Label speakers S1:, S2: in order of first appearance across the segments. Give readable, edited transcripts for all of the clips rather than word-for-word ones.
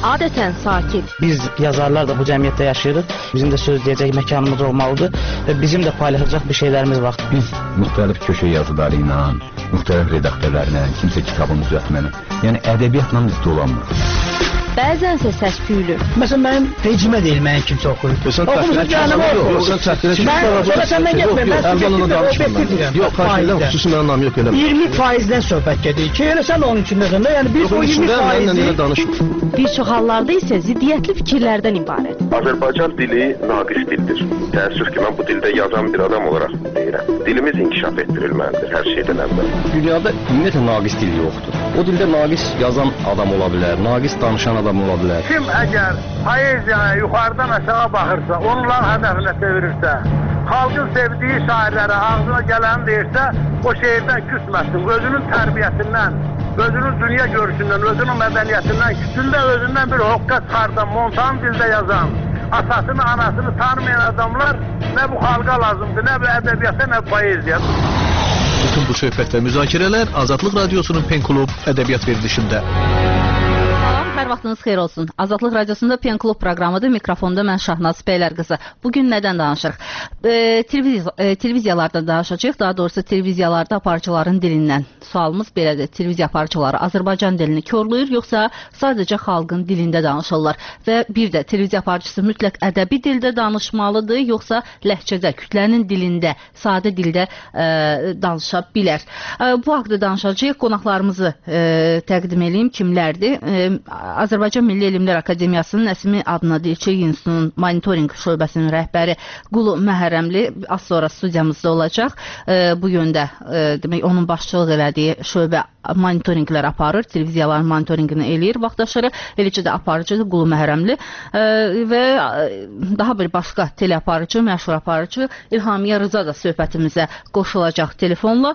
S1: adətən sakit.
S2: Biz yazarlar da bu cəmiyyətdə yaşayırıq. Bizim də söz deyəcək məkanımız olmalıdır və bizim də paylaşacaq bir şeylərimiz var.
S3: Biz müxtəlif köşə yazıları ilə, müxtəlif redaktörlərlə, kimsə kitabın düzəltməni, yəni ədəbiyyatla üstü olanmır.
S1: Bəzənsə səs küylü.
S2: Məsələn, mənim vecimə deyil, mənim kimsə oxuyur.
S4: Oxumusun canım oxuyur.
S2: Səndən getmir, mən
S4: yox, xarşıyla xüsusi mənim anlamı yox elə.
S2: 20%-dən söhbət gedir ki, elə sən onun içindəsən də, yəni biz o 20%-i...
S1: Bir çox hallarda isə ziddiyyətli fikirlərdən ibarət.
S5: Azərbaycan dili naqis dildir. Təəssüf ki, mən bu dildə yazan bir adam olaraq deyirəm. Dilimiz inkişaf etdirilməlidir hər şeydən əvvəl.
S4: Dünyada ümumiyyətlə naqis dil yoxdur. O dildə naqis yazan adam ola bilər, naqis danışan adam ola bilər.
S6: Kim əgər poeziyaya yuxarıdan aşağı baxırsa, onların hədəfinə çevirirsə, xalqın sevdiyi şairlərə ağzına gələni deyirsə, o şeirdən küsməsin, özünün tərbiyəsindən, özünün dünya görüşündən, özünün mədəniyyətindən, küçündə özündən bir hoqqa çıxardan, montan dildə yazan, atasını, anasını tanımayan adamlar nə bu xalqa lazımdır, nə bu ədəbiyyata, nə poeziya.
S7: Bütün bu söhbət və müzakirələr Azadlıq Radiosunun Pen Klub ədəbiyyat verilişində.
S8: Hər vaxtınız xeyir olsun. Azadlıq Radiosunda Pen Klub proqramıdır. Mikrofonda mən Şahnaz Bəylərqızı. Bugün nədən danışırıq? Televiziyalardan danışacağıq. Daha doğrusu televiziyalarda aparıcıların dilindən. Sualımız belədir. Televiziya aparıcıları Azərbaycan dilini körləyir, yoxsa sadəcə xalqın dilində danışırlar? Və bir də televiziya aparıcısı mütləq ədəbi dildə danışmalıdır, yoxsa ləhcədə, kütlənin dilində, sadə dildə danışa bilər? Bu haqda danışacağıq. Qonaqlarımızı təqdim edeyim. Kimlərdir? Azərbaycan Milli Elmlər Akademiyasının Nəsimi adına Dilçi İnstitutunun monitorinq şöbəsinin rəhbəri Qulu Məhərrəmli az sonra studiyamızda olacaq. Bu yöndə demək onun başçılıq elədiyi şöbə monitorinqlər aparır, televiziyaların monitorinqini eləyir vaxtaşırı, eləcə də aparıcıdır Qulu Məhərrəmli və daha bir başqa teleaparıcı, məşhur aparıcı İlhamiyə Rıza da söhbətimizə qoşulacaq telefonla.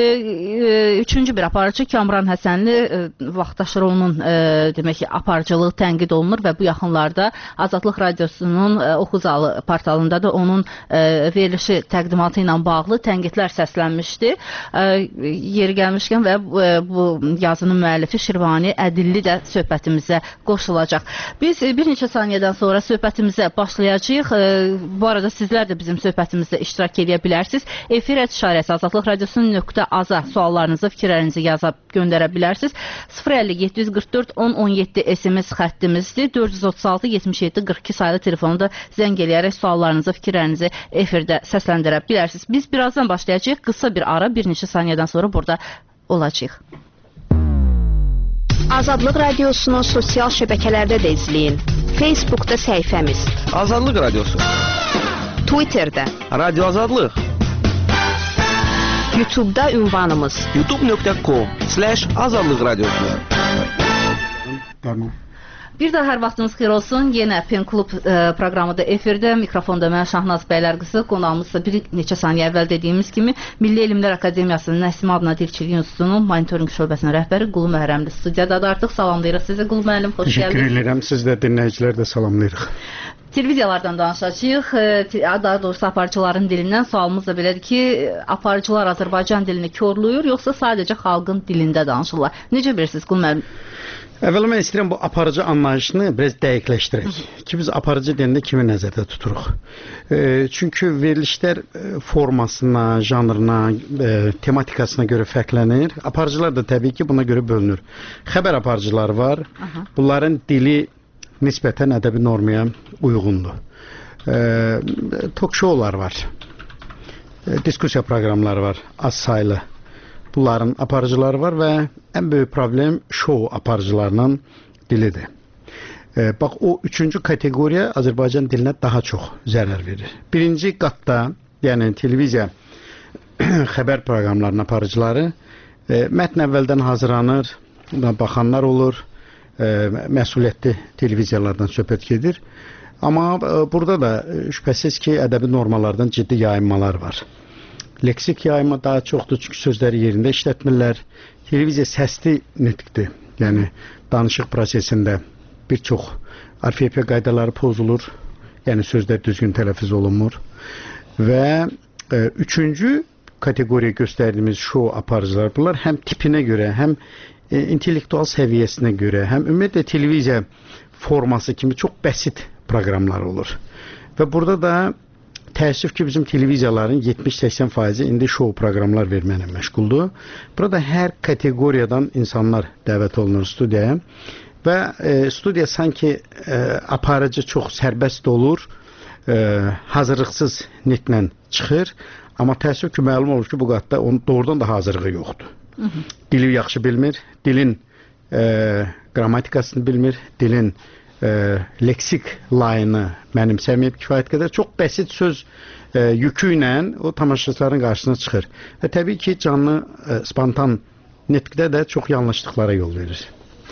S8: Üçüncü bir aparıcı Kamran Həsənli vaxtaşırı onun demək ki, aparıcılığı tənqid olunur və bu yaxınlarda Azadlıq Radiosunun Oxuzalı portalında da onun verilişi təqdimatı ilə bağlı tənqidlər səslənmişdi. Yeri gəlmişkən və bu yazının müəllifi Şirvani Ədilli də söhbətimizə qoşulacaq. Biz bir neçə saniyədən sonra söhbətimizə başlayacağıq. Bu arada sizlər də bizim söhbətimizdə iştirak edə bilərsiniz. Efir işarəsi Azadlıq Radiosunun.az-a suallarınızı, fikirlərinizi yazıb göndərə bilərsiniz. 050-744 1017 SMS xəttimizdir. 436-77-42 sayılı telefonda zəng eləyərək suallarınızı, fikirlərinizi efirdə səsləndirə bilərsiniz. Biz birazdan başlayacağıq. Qısa bir ara, bir neçə saniyədən sonra burada olacaq.
S1: Azadlıq Radiosunu sosial şəbəkələrdə də izləyin. Facebookda səhifəmiz.
S4: Azadlıq Radiosu.
S1: Twitterdə.
S4: Radio Azadlıq.
S1: YouTube'da ünvanımız.
S4: youtube.com/Azadlıq Radiosu.
S2: Tamam.
S8: Bir daha hər vaxtınız xeyir olsun. Yenə Pen Klub proqramıda efirdə. Mikrofonda mən Şahnaz Bəylərqızı. Qonağımızsa bir neçə saniyə əvvəl dediyimiz kimi Milli Elmlər Akademiyasının Nəsimi adına Dilçilik İnstitutunun monitorinq şöbəsinin rəhbəri Qulu Məhərrəmli studiyadadır. Artıq salamlayırıq sizi Qulu müəllim, xoş gəldiniz.
S9: Təşəkkür edirəm. Siz də dinləyicilər də salamlayırıq.
S8: Televiziyalardan danışacağıq. Daha doğrusu aparıcıların dilindən sualımız da belədir ki, aparıcılar Azərbaycan dilini körləyir, yoxsa sadəcə xalqın dilində danışırlar? Necə bilirsiniz Qulu müəllim?
S9: Əvvəla mən istəyirəm bu aparıcı anlayışını biraz dəqiqləşdirək ki, biz aparıcı dilində kimi nəzərdə tuturuq. Çünki verilişlər formasına, janrına, tematikasına görə fərqlənir. Aparıcılar da təbii ki, buna görə bölünür. Xəbər aparıcıları var. Bunların dili nisbətən ədəbi normaya uyğundur. Talk-showlar var. Diskusiya proqramları var, az saylı. Bunların aparıcıları var və ən böyük problem show aparıcılarının dilidir. Bax, o üçüncü kateqoriya Azərbaycan dilinə daha çox zərər verir. Birinci qatda, yəni televiziya xəbər proqramlarının aparıcıları mətn əvvəldən hazırlanır, baxanlar olur, məsuliyyətli televiziyalardan söhbət gedir. Amma burada da şübhəsiz ki, ədəbi normalardan ciddi yayınmalar var. Leksik yayma daha çoxdur, çünki sözləri yerində işlətmirlər. Televiziya səsli nitqdir. Yəni, danışıq prosesində bir çox orfoepiya qaydaları pozulur. Yəni, sözlər düzgün tələffüz olunmur. Və üçüncü kateqoriya göstərdiyimiz show aparıcılar, bunlar həm tipinə görə, həm intellektual səviyyəsinə görə, həm ümumiyyətlə televiziya forması kimi çox bəsit proqramlar olur. Və burada da təəssüf ki, bizim televiziyaların 70-80% indi şou proqramlar verməklə məşğuldur. Burada hər kateqoriyadan insanlar dəvət olunur studiyaya və studiya sanki aparıcı çox sərbəst olur, hazırlıqsız nitlə çıxır. Amma təəssüf ki, məlum olur ki, bu qatda onun doğrudan da hazırlığı yoxdur. Dili yaxşı bilmir, dilin qrammatikasını bilmir, dilin leksik layını mənimsəməyib kifayət qədər çox bəsit söz yükü ilə o tamaşaçıların qarşısına çıxır. Və təbii ki, canlı spontan nitqdə də çox yanlışlıqlara yol verir.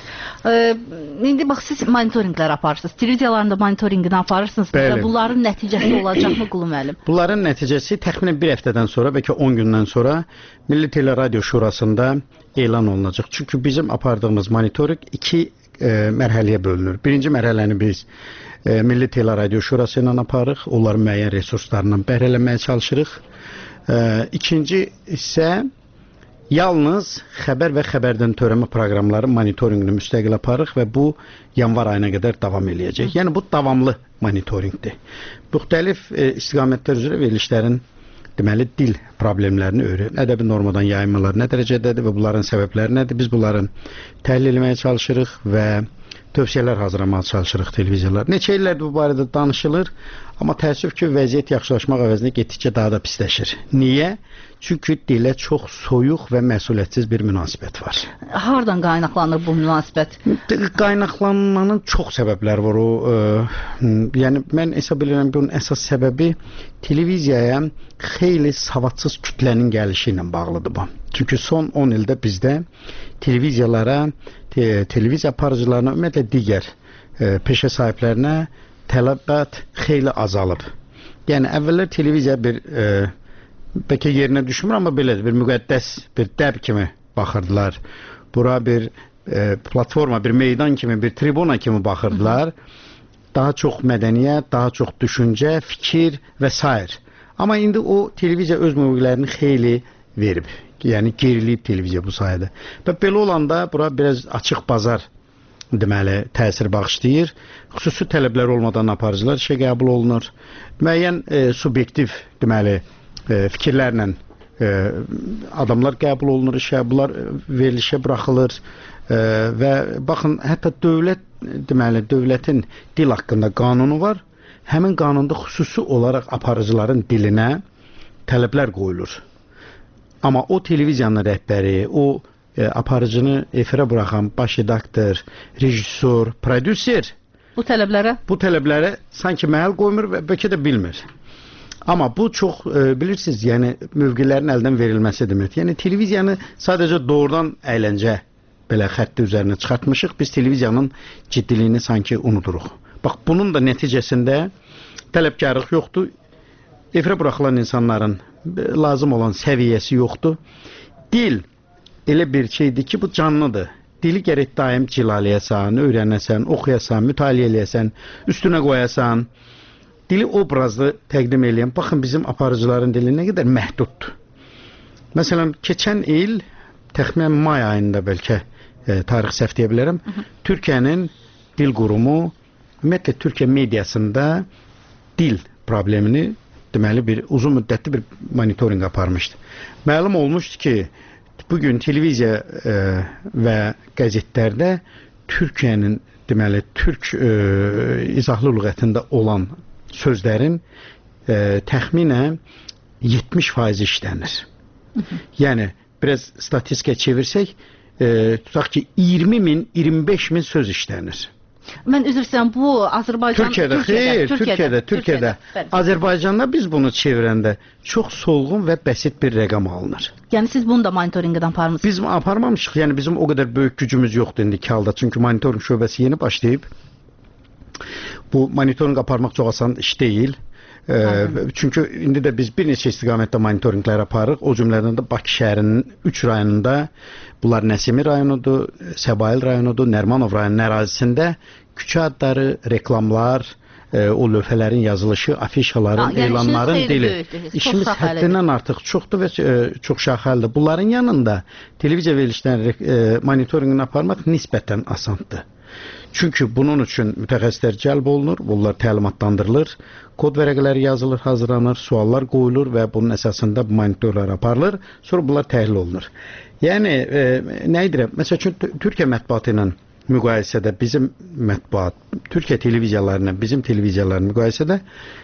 S8: İndi bax, siz monitorinqlər aparırsınız. Televiziyalarında monitorinqini aparırsınız.
S9: Bəli.
S8: Bunların nəticəsi olacaqmı Qulu müəllim?
S9: Bunların nəticəsi təxminən bir həftədən sonra, bəlkə 10 gündən sonra Milli Teleradio Şurasında elan olunacaq. Çünki bizim apardığımız monitoring 2 mərhələyə bölünür. Birinci mərhələni biz Milli Teleradio Şurası ilə aparırıq. Onların müəyyən resurslarından bəhrələnməyə çalışırıq. İkinci isə yalnız xəbər və xəbərdən törəmə proqramları monitorinqini müstəqil aparırıq və bu yanvar ayına qədər davam eləyəcək. Yəni bu davamlı monitorinqdir. Müxtəlif istiqamətlər üzrə verilişlərin deməli dil problemlərini öyrənir. Ədəbi normadan yayınmalar nə dərəcədədir və bunların səbəbləri nədir? Biz bunların təhlil etməyə çalışırıq və tövsiyələr hazırlamağa çalışırıq televiziyalar. Neçə illərdir bu barədə danışılır, amma təəssüf ki, vəziyyət yaxşılaşmaq əvəzinə getdikcə daha da pisləşir. Niyə? Çünki dilə çox soyuq və məsuliyyətsiz bir münasibət var.
S8: Hardan qaynaqlanır bu münasibət?
S9: Qaynaqlanmanın çox səbəbləri var. Yəni mən hesab edirəm ki, onun əsas səbəbi televiziyaya xeyli savadsız kütlənin gəlişi ilə bağlıdır bu. Çünki son 10 ildə bizdə televiziyalara, televiziya aparıcılarına, ümumiyyətlə digər peşə sahiblərinə tələbat xeyli azalıb. Yəni əvvəllər televiziya bir bəlkə yerinə düşmür, amma belədir, bir müqəddəs, bir dəb kimi baxırdılar. Bura bir platforma, bir meydan kimi, bir tribuna kimi baxırdılar. Daha çox mədəniyyət, daha çox düşüncə, fikir və s. Amma indi o televiziya öz mövqelərini xeyli verib. Yəni geriliyib televiziya bu sayədə. Və belə olanda bura biraz açıq bazar deməli təsir bağışlayır. Xüsusi tələblər olmadan aparıcılar işə qəbul olunur. Müəyyən subyektiv deməli fikirlərlə adamlar qəbul olunur işə, bunlar verilişə buraxılır və baxın, hətta dövlət deməli dövlətin dil haqqında qanunu var. Həmin qanunda xüsusi olaraq aparıcıların dilinə tələblər qoyulur. Amma o televiziyanın rəhbəri, o aparıcını efirə buraxan baş redaktor, rejissor, prodüser
S8: bu tələblərə
S9: sanki məhəl qoymur və bəlkə də bilmir. Amma bu çox bilirsiniz, yəni mövqelərin əldən verilməsi deməkdir. Yəni televiziyanı sadəcə doğrudan əyləncə belə xətti üzərinə çıxartmışıq. Biz televiziyanın ciddiliyini sanki unuduruq. Bax, bunun da nəticəsində tələbkarlıq yoxdur. Efirə buraxılan insanların lazım olan səviyyəsi yoxdur. Dil elə bir şeydir ki, bu canlıdır. Dili gərək daim cilaləyəsən, öyrənəsən, oxuyasan, mütaliə eləyəsən, üstünə qoyasan. Dili obrazlı təqdim eləyən, baxın bizim aparıcıların dili nə qədər məhduddur. Məsələn, keçən il, təxminən may ayında bəlkə tarix səhv deyə bilərəm, Türkiyənin dil qurumu, ümumiyyətlə Türkiyə mediasında dil problemini deməli bir uzun müddətli bir monitoring aparmışdı. Məlum olmuşdu ki, bugün televiziya və qəzetlərdə Türkiyənin deməli türk izahlı lüğətində olan sözlərin təxminən 70% işlənir. Yəni biraz statistikaya çevirsək, tutaq ki 20.000, 25.000 söz işlənir.
S8: Mən üzr istəyirəm, bu Azərbaycan
S9: Türkiyədə. Azərbaycanda biz bunu çevirəndə çox solğun və bəsit bir rəqam alınır.
S8: Yəni siz bunu da monitorinqdən aparmısınız?
S9: Biz aparmamışıq. Yəni bizim o qədər böyük gücümüz yoxdur indiki halda. Çünki monitoring şöbəsi yeni başlayıb. Bu monitoring aparmaq çox asan iş deyil. Çünki indi də biz bir neçə istiqamətdə monitoringlər aparırıq. O cümlədən də Bakı şəhərinin 3 rayonunda, bunlar Nəsimi rayonudur, Səbail rayonudur, Nərmanov rayonunun ərazisində küçə adları, reklamlar, o lövhələrin yazılışı, afişaların, elanların dili. İşimiz həddindən artıq çoxdur və çox şaxəlidir. Bunların yanında televiziya verilişlərinin monitoringini aparmaq nisbətən asandır. Çünki bunun üçün mütəxəssislər cəlb olunur, bunlar təlimatlandırılır, kod vərəqələri yazılır, hazırlanır, suallar qoyulur və bunun əsasında bu monitorlar aparılır, sonra bunlar təhlil olunur. Yəni, nə edirəm? Məsəl üçün, Türkiyə mətbuatı ilə müqayisədə bizim mətbuat, Türkiyə televiziyalarına, bizim televiziyaların müqayisədə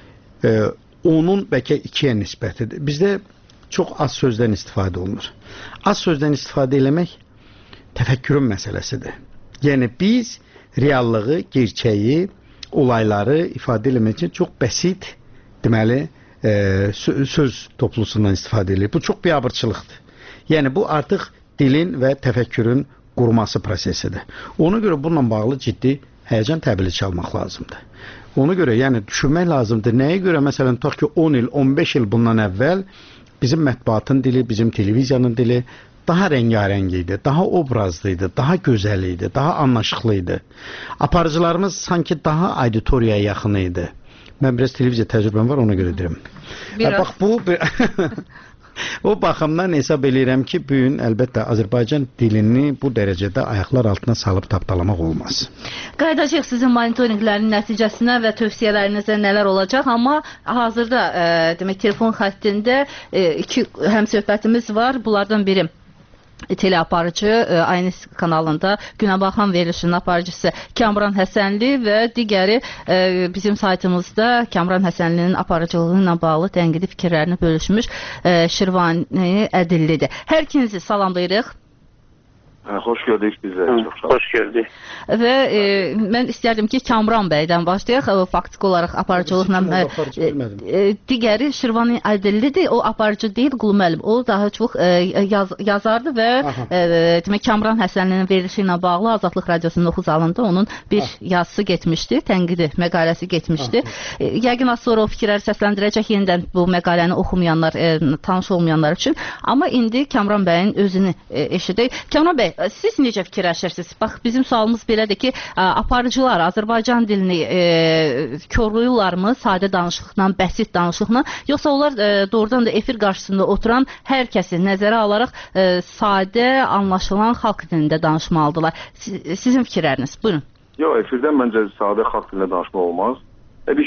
S9: onun bəlkə 2-yə nisbətidir. Bizdə çox az sözdən istifadə olunur. Az sözdən istifadə eləmək təfəkkürün məsələsidir. Yəni, biz reallığı, gerçəyi, olayları ifadə eləmək üçün çox bəsit, deməli, söz toplusundan istifadə edilir. Bu çox biabırçılıqdır. Yəni, bu artıq dilin və təfəkkürün qurması prosesidir. Ona görə bununla bağlı ciddi həyəcan təbili çalmaq lazımdır. Ona görə, yəni, düşünmək lazımdır. Nəyə görə, məsələn, tutaq ki, 10 il, 15 il bundan əvvəl bizim mətbuatın dili, bizim televiziyanın dili daha rəngarəng idi, daha obrazlı idi, daha gözəl idi, daha anlaşıqlı idi. Aparıcılarımız sanki daha auditoriyaya yaxın idi. Mən biraz televiziya təcrübəm var, ona görə deyirəm. Bax, bu... O baxımdan hesab edirəm ki, bu gün əlbəttə Azərbaycan dilini bu dərəcədə ayaqlar altına salıb tapdalamaq olmaz.
S8: Qayıdacaq sizin monitorinqlərin nəticəsinə və tövsiyələrinizə nələr olacaq, amma hazırda demək telefon xəttində iki həmsöhbətimiz var. Bunlardan biri teleaparıcı, Aynis kanalında Günəbaxan verilişinin aparıcısı Kamran Həsənli və digəri bizim saytımızda Kamran Həsənlinin aparıcılığı ilə bağlı tənqidi fikirlərini bölüşmüş Şirvani Ədillidir. Hər ikinizi salamlayırıq.
S10: Xoş gördük bizə. Xoş gördük.
S8: Və mən istərdim ki, Kamran bəydən başlayaq. Faktiki olaraq aparıcılıqla digəri Şirvani Ədillidir. O aparıcı deyil, Qulu müəllim. O daha çox yazardı və demək Kamran Həsənlinin verilişi ilə bağlı Azadlıq Radiosunun oxu zalında onun bir yazısı getmişdi, tənqidi məqaləsi getmişdi. Yəqin az sonra o fikirləri səsləndirəcək yenidən bu məqaləni oxumayanlar, tanış olmayanlar üçün. Amma indi Kamran bəyin özünü eşidək. Kamran bəy, siz necə fikirləşirsiniz? Bax, bizim sualımız belədir ki, aparıcılar Azərbaycan dilini korlayırlarmı sadə danışıqla, bəsit danışıqla, yoxsa onlar doğrudan da efir qarşısında oturan hər kəsi nəzərə alaraq sadə, anlaşılan xalq dilində danışmalıdırlar? Sizin fikirləriniz, buyurun.
S10: Yox, efirdən məncə sadə xalq dilində danışmaq olmaz. Bir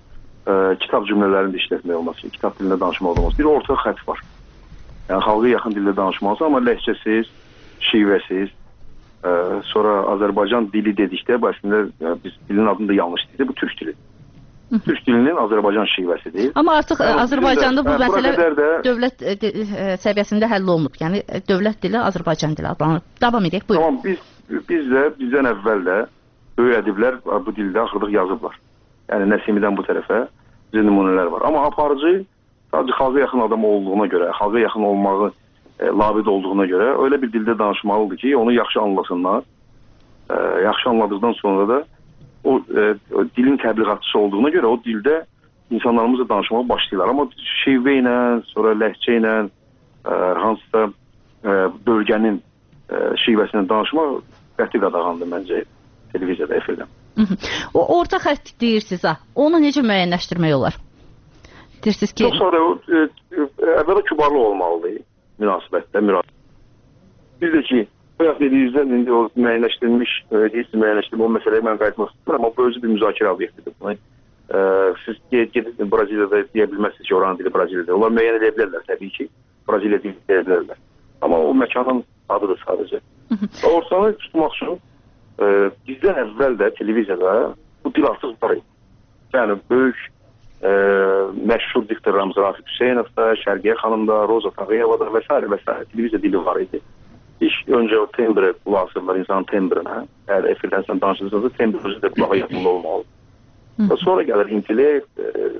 S10: kitab cümlələrini də işlətmək olmaz, kitab dilində danışmaq olmaz. Bir orta xətt var. Yəni, xalqa yaxın dildə danışmalısın, amma ləhcəsiz, şivəsiz, sonra Azərbaycan dili dedikdə, əslində biz dilin adını da yanlış dedik, bu türk dilidir. Türk dilinin Azərbaycan şivəsidir.
S8: Amma artıq Azərbaycanda bu məsələ dövlət səviyyəsində həll olunub. Yəni, dövlət dili Azərbaycan dili adlanır. Davam edək, buyurun.
S10: Tamam, bizdən əvvəl də böyük ədiblər bu dildə axırdıq yazıblar. Yəni, Nəsimidən bu tərəfə bizə nümunələr var. Amma aparıcı sadəcə xalqa yaxın adam olduğuna görə, xalqa yaxın olmağı labid olduğuna görə öyle bir dildə danışmalıdır ki, onu yaxşı anlasınlar. Yaxşı anladıqdan sonra da o dilin təbliğatçısı olduğuna görə o dildə insanlarımızla danışmağa başlayırlar. Amma şivə ilə, sonra ləhcə ilə, hansısa bölgənin şivəsindən danışmaq qəti qadağandır məncə televiziyada, efirdən.
S8: O orta xətt deyirsiniz, onu necə müəyyənləşdirmək olar? Deyirsiniz ki...
S10: Çox sonra əvvəla kübarlı olmalıdır. Münasibətdə, Bir də ki, bayaq dediyinizdən indi o müəyyənləşdirilmiş, o məsələyə mən qayıtmaq istəyirəm, amma bu özü bir müzakirə obyektidir. Siz gedib Braziliyada deyə bilməzsiniz ki, oranın dili Braziliyada. Onlar müəyyən edə bilərlər, təbii ki, Braziliya dili deyə bilərlər. Amma o məkanın adıdır sadəcə. Ortalığı tutmaq üçün bizdən əvvəl də televiziyada bu dil artıq var idi. Yəni, böyük məşhur diktorlarımız Rafiq Hüseynovda, Şərqiyə xanımda, Roza Tağıyevada və s. və s. televiziya dili var idi. İlk öncə o tembre qulağı asırlar insanın tembrinə. Əgər efirdən sən danışırsanız, tembr özü də qulağa yaxınlı olmalı. Sonra gəlir intellekt,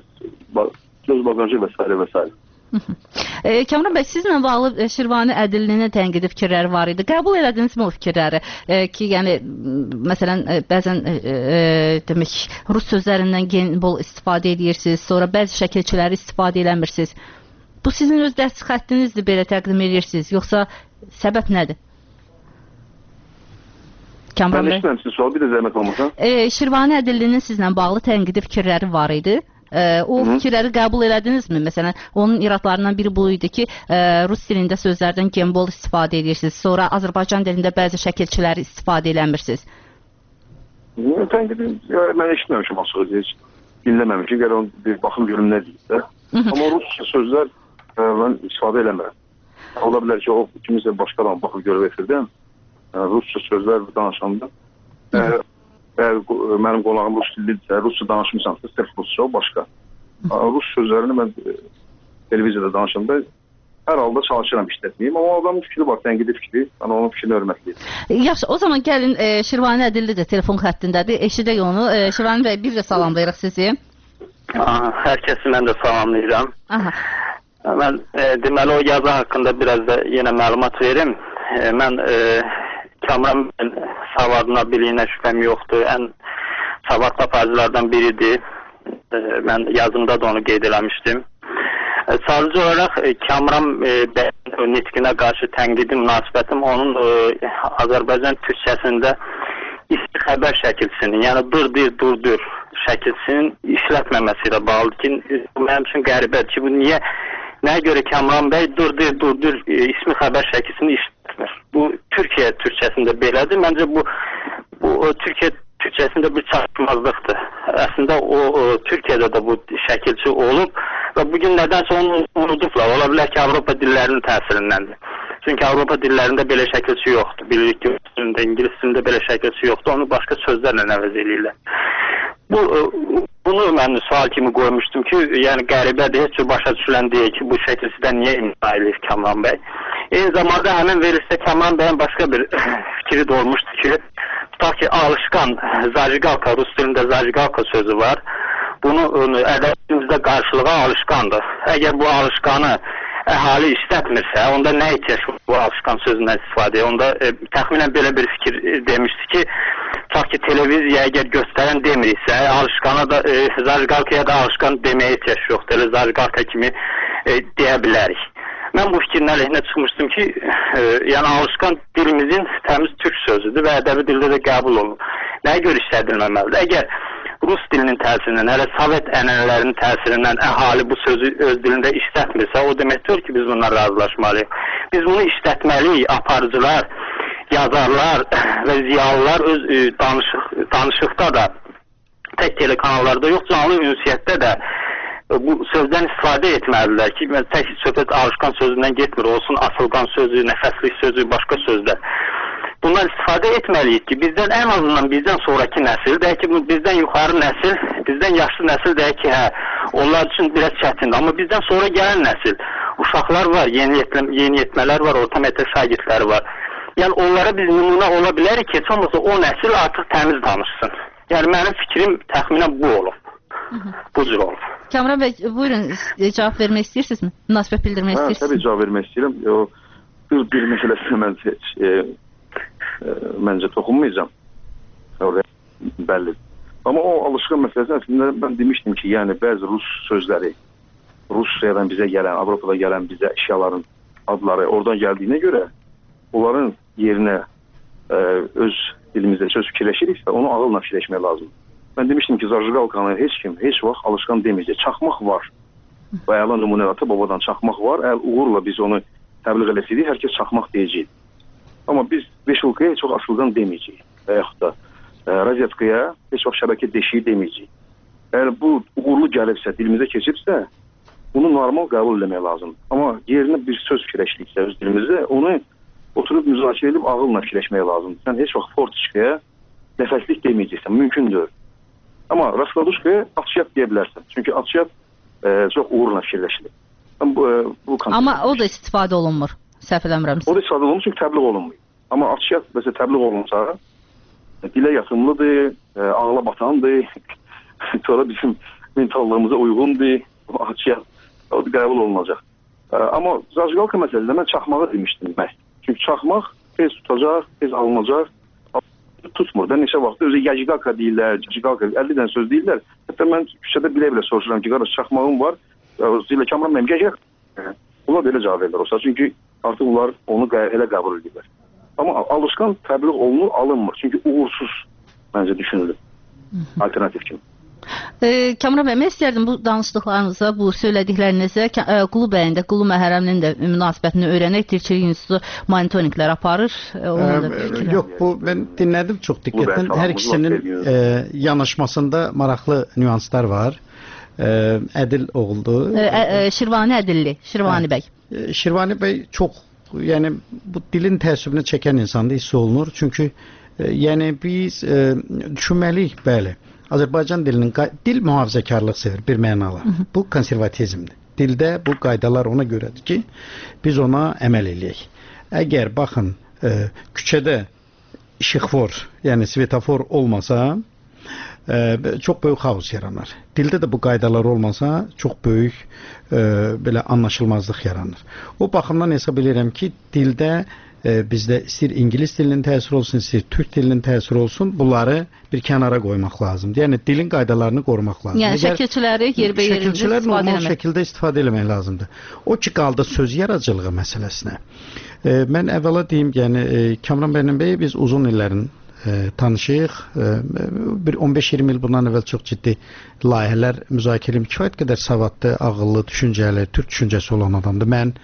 S10: göz bagajı və s. və s.
S8: Kamran bəy, sizlə bağlı Şirvani Ədillinin tənqidi fikirləri var idi. Qəbul elədinizmi o fikirləri? Ki, yəni, məsələn, bəzən demək, rus sözlərindən genbol istifadə edirsiniz, sonra bəzi şəkilçiləri istifadə eləmirsiniz. Bu sizin öz dərs xəttinizdir, belə təqdim edirsiniz, yoxsa səbəb nədir? Kamran bəy?
S10: Mən işləyəm, bir də zəhmət olmasa.
S8: Şirvani Ədillinin sizlə bağlı tənqidi fikirləri var idi. O fikirləri qəbul elədinizmi? Məsələn, onun iradlarından biri bu idi ki, rus dilində sözlərdən genbol istifadə edirsiniz, sonra Azərbaycan dilində bəzi şəkilçiləri istifadə eləmirsiniz.
S10: Tənqidi mən eşitməmişim açığı heç. Dinləməmişim. Gələ onu bir baxım görüm nə deyir də. Amma rusca sözlər mən istifadə eləmirəm. Ola bilər ki, o kimisə başqa adam baxıb görüb efirdən rusca sözlər danışanda mənim qonağım rus dilidirsə, rusca danışmışamsa, sırf rusca o başqa. Rus sözlərini mən televiziyada danışanda hər halda çalışıram işlətməyim. Amma adamın fikri var, tənqidi fikri. Yəni onun fikrini hörmətliyim.
S8: Yaxşı, o zaman gəlin Şirvani Ədilli də telefon xəttindədir. Eşidək onu. Şirvani bəy, bir də salamlayırıq sizi.
S11: Hər kəsi mən də salamlayıram. Mən deməli o yazı haqqında biraz da yenə məlumat verim. Mən Kamran savadına, biliyinə şübhəm yoxdur. Ən savadlı aparıcılardan biridir. Mən yazımda da onu qeyd eləmişdim. Sadəcə olaraq Kamran bəyin nitqinə qarşı tənqidi münasibətim onun Azərbaycan türkçəsində isti xəbər şəkilsinin, yəni dur şəkilsinin işlətməməsi ilə bağlıdır ki, mənim üçün qəribədir ki, bu nəyə görə Kamran bəy dur ismi xəbər şəkilsini işlətmir. Bu Türkiyə türkçəsində belədir. Məncə bu Türkiyə türkçəsində bir çatışmazlıqdır. Əslində o Türkiyədə də bu şəkilçi olub və bugün nədənsə onu unudublar. Ola bilər ki, Avropa dillərinin təsirindəndir. Çünki Avropa dillərində belə şəkilçi yoxdur. Bilirik ki, İngilis dilində belə şəkilçi yoxdur. Onu başqa sözlərlə əvəz eləyirlər. Bunu mən sual kimi qoymuşdum ki, yəni qəribədir, heç cür başa düşülən deyil ki, bu şəkilçidən niyə imza eləyir Kamran bəy. Eyni zamanda həmin verilişdə Kamran bəyin başqa bir fikri də olmuşdu ki, tutaq ki, alışqan, zajigalka, rus dilində zajigalka sözü var. Bunu ədəbiyyatımızda qarşılığa alışqandır. Əgər bu alışqanı əhali işlətmirsə, onda nə ihtiyac var bu alışqan sözündən istifadəyə? Onda təxminən belə bir fikir demişdi ki, tutaq ki, televiziya əgər göstərən demiriksə, alışqana da, zajigalkaya da alışqan deməyə ihtiyac yoxdur. Elə zajigalka kimi deyə bilərik. Mən bu fikrin əleyhinə çıxmışdım ki, yəni alışqan dilimizin təmiz türk sözüdür və ədəbi dildə də qəbul olunur. Nəyə görə işlədilməməlidir? Əgər rus dilinin təsirindən, hələ Sovet ənənələrinin təsirindən əhali bu sözü öz dilində işlətmirsə, o deməkdir ki, biz bundan razılaşmalıyıq. Biz bunu işlətməliyik, aparıcılar, yazarlar və ziyalılar öz danışıqda da, tək telekanallarda yox, canlı ünsiyyətdə də bu sözdən istifadə etməlidirlər ki, tək söhbət alışqan sözündən getmir, olsun asılqan sözü, nəfəslik sözü, başqa sözlər. Bundan istifadə etməliyik ki, bizdən ən azından bizdən sonraki nəsil, deyək ki, bizdən yuxarı nəsil, bizdən yaşlı nəsil deyək ki, onlar üçün biraz çətindir. Amma bizdən sonra gələn nəsil, uşaqlar var, yeniyetmələr var, orta məktəb şagirdləri var. Yəni onlara biz nümunə ola bilərik ki, heç olmasa o nəsil artıq təmiz danışsın. Yəni mənim fikrim təxminən bu olub. Bu cür olub.
S8: Kamran bəy, buyurun, cavab vermək istəyirsinizmi? Münasibət bildirmək istəyirsiniz?
S10: Təbii cavab vermək istəyirəm. Bir məsələsində mən məncə toxunmayacağım. Bəllidir. Amma o alışqan məsələsində mən demişdim ki, yəni bəzi rus sözləri, Rusiyadan bizə gələn, Avropada gələn bizə əşyaların adları oradan gəldiyinə görə onların yerinə öz dilimizdə söz fikirləşiriksə, onu ağılla fikirləşmək lazımdır. Mən demişdim ki, zajigalkanı heç kim, heç vaxt alışqan deməyəcək. Çaxmaq var. Və əla nümunə ata-babadan çaxmaq var. Əgər uğurla biz onu təbliğ eləsəydik, hər kəs çaxmaq deyəcək. Amma biz beşulkaya heç vaxt asılqan deməyəcəyik. Və yaxud da razetkaya heç vaxt şəbəkə deşiyi deməyəcəyik. Əgər bu uğurlu gəlibsə, dilimizə keçibsə, bunu normal qəbul eləmək lazımdır. Amma yerinə bir söz fikirləşdiksə öz dilimizdə, onu oturub müzakirə edib ağılla fikirləşmək lazımdır. Sən heç vaxt fortiçkaya nəfəslik deməyəcəksən, mümkündür. Amma raskladuşkaya atışyat deyə bilərsən. Çünki atışyat çox uğurla fikirləşilir.
S8: Amma o da istifadə olunmur, səhv eləmirəmsə.
S10: O da istifadə olunmur, çünki təbliğ olunmuyor. Amma atışyat məsələn təbliğ olunsa, dilə yatımlıdır, ağla batandır, sonra bizim mentallığımıza uyğundur, atışyat o da qəbul olunacaq. Amma zajigalka məsələsində mən çaxmağı demişdim məhz. Çünki çaxmaq tez tutacaq, tez alınacaq. Tutmur da neçə vaxt özü yajigalka deyirlər, yajigalka 50 dənə söz deyirlər. Hətta mən küçədə bilə-bilə soruşuram ki, qardaş çaxmağım var, zilə Kamran mənim gəcək. Onlar belə cavab verirlər olsa, çünki artıq onlar onu elə qəbul edirlər. Amma alışqan təbliğ olunur, alınmır. Çünki uğursuz məncə düşünülür. Alternativ kimi.
S8: Kamran bəy, mən istərdim bu danışdıqlarınıza, bu söylədiklərinizə Qulu bəyin də, Qulu Məhərrəminin də münasibətini öyrənək. Tirçilik İnstitutu monitorinqlər aparır.
S9: Yox, bu mən dinlədim çox diqqətlə. Hər ikisinin yanaşmasında maraqlı nüanslar var. Ədil oğuldur.
S8: Şirvani Ədilli, Şirvani bəy.
S9: Şirvani bəy çox, yəni bu dilin təəssübünü çəkən insanda hiss olunur. Çünki yəni biz düşünməliyik, bəli. Azərbaycan dilinin dil mühafizəkarlıq sevir bir mənala. Bu konservatizmdir. Dildə bu qaydalar ona görədir ki, biz ona əməl eləyək. Əgər baxın küçədə işıqfor, yəni svetofor olmasa çox böyük xaos yaranar. Dildə də bu qaydalar olmasa çox böyük belə anlaşılmazlıq yaranır. O baxımdan hesab edirəm ki, dildə bizdə istəyir ingilis dilinin təsiri olsun, istəyir türk dilinin təsiri olsun, bunları bir kənara qoymaq lazımdır. Yəni dilin qaydalarını qorumaq lazımdır.
S8: Yəni şəkilçiləri yerbəyerində
S9: şəkilçilər normal şəkildə istifadə etmək lazımdır. O ki qaldı söz yaradıcılığı məsələsinə. Mən əvvəla deyim, yəni Kamran bəy biz uzun illərin tanışıyıq. Bir 15-20 il bundan əvvəl çox ciddi layihələr müzakirə edib. Kifayət qədər savadlı, ağıllı, düşüncəli, türk düşüncəsi olan adamdır. Mən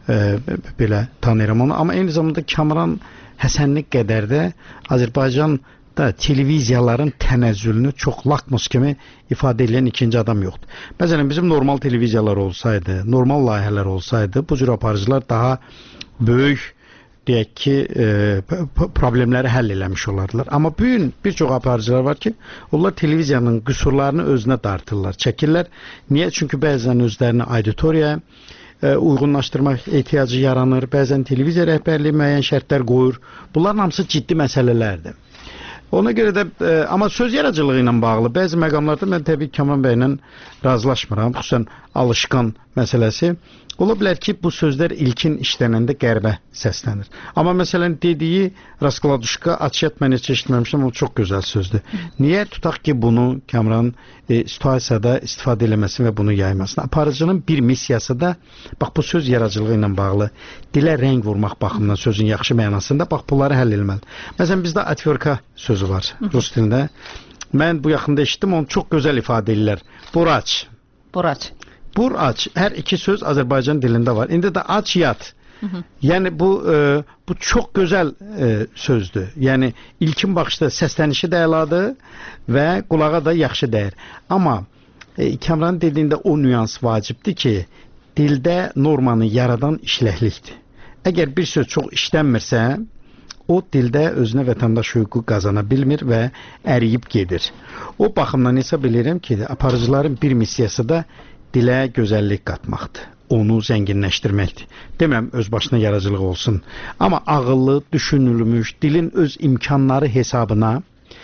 S9: belə tanıyıram onu. Amma eyni zamanda Kamran Həsənli qədər də Azərbaycanda televiziyaların tənəzzülünü çox lakmus kimi ifadə edən ikinci adam yoxdur. Məsələn, bizim normal televiziyalar olsaydı, normal layihələr olsaydı, bu cür aparıcılar daha böyük deyək ki, problemləri həll eləmiş olardılar. Amma bugün bir çox aparıcılar var ki, onlar televiziyanın qüsurlarını özünə dartırlar, çəkirlər. Niyə? Çünki bəzən özlərini auditoriyaya uyğunlaşdırmaq ehtiyacı yaranır, bəzən televiziya rəhbərliyi müəyyən şərtlər qoyur. Bunların hamısı ciddi məsələlərdir. Ona görə də, amma söz yaradıcılığı ilə bağlı bəzi məqamlarda mən təbii Kamran bəylə razılaşmıram, xüsusən alışqan məsələsi. Ola bilər ki, bu sözlər ilkin işlənəndə qərbə səslənir. Amma məsələn dediyi Raskladuşka açıyat mən heç eşitməmişdim, o çox gözəl sözdür. Niyə tutaq ki, bunu Kamran situasiyada istifadə eləməsin və bunu yaymasın? Aparıcının bir missiyası da, bax bu söz yaradıcılığı ilə bağlı, dilə rəng vurmaq baxımından sözün yaxşı mənasında, bax bunları həll etməli. Məsələn, bizdə atverka sözü var rus dilində. Mən bu yaxında eşitdim, onu çox gözəl ifadə edirlər. Buraç.
S8: Buraç.
S9: Buraç. Hər iki söz Azərbaycan dilində var. İndi də aç yat. Yəni bu çox gözəl sözdür. Yəni ilkin baxışda səslənişi də əladır və qulağa da yaxşı dəyir. Amma Kamran dediyində o nüans vacibdir ki, dildə normanı yaradan işləklikdir. Əgər bir söz çox işlənmirsə, o dildə özünə vətəndaş hüququ qazana bilmir və əriyib gedir. O baxımdan hesab edirəm ki, aparıcıların bir missiyası da dilə gözəllik qatmaqdır. Onu zənginləşdirməkdir. Deməm, öz başına yaradıcılıq olsun. Amma ağıllı, düşünülmüş, dilin öz imkanları hesabına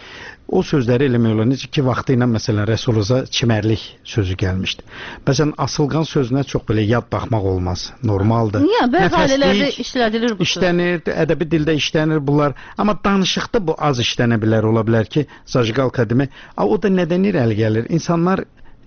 S9: o sözləri eləmək olar. Necə ki, vaxtı ilə məsələn Rəsuluza çimərlik sözü gəlmişdi. Məsələn, asılqan sözünə çox belə yad baxmaq olmaz. Normaldır.
S8: Niyə? Bəzi ailələrdə işlədilir bu söz.
S9: İşlənir, ədəbi dildə işlənir bunlar. Amma danışıqda bu az işlənə bilər, ola bilər ki, zajqal kadimi. O da nədən irəli gəlir? İnsanlar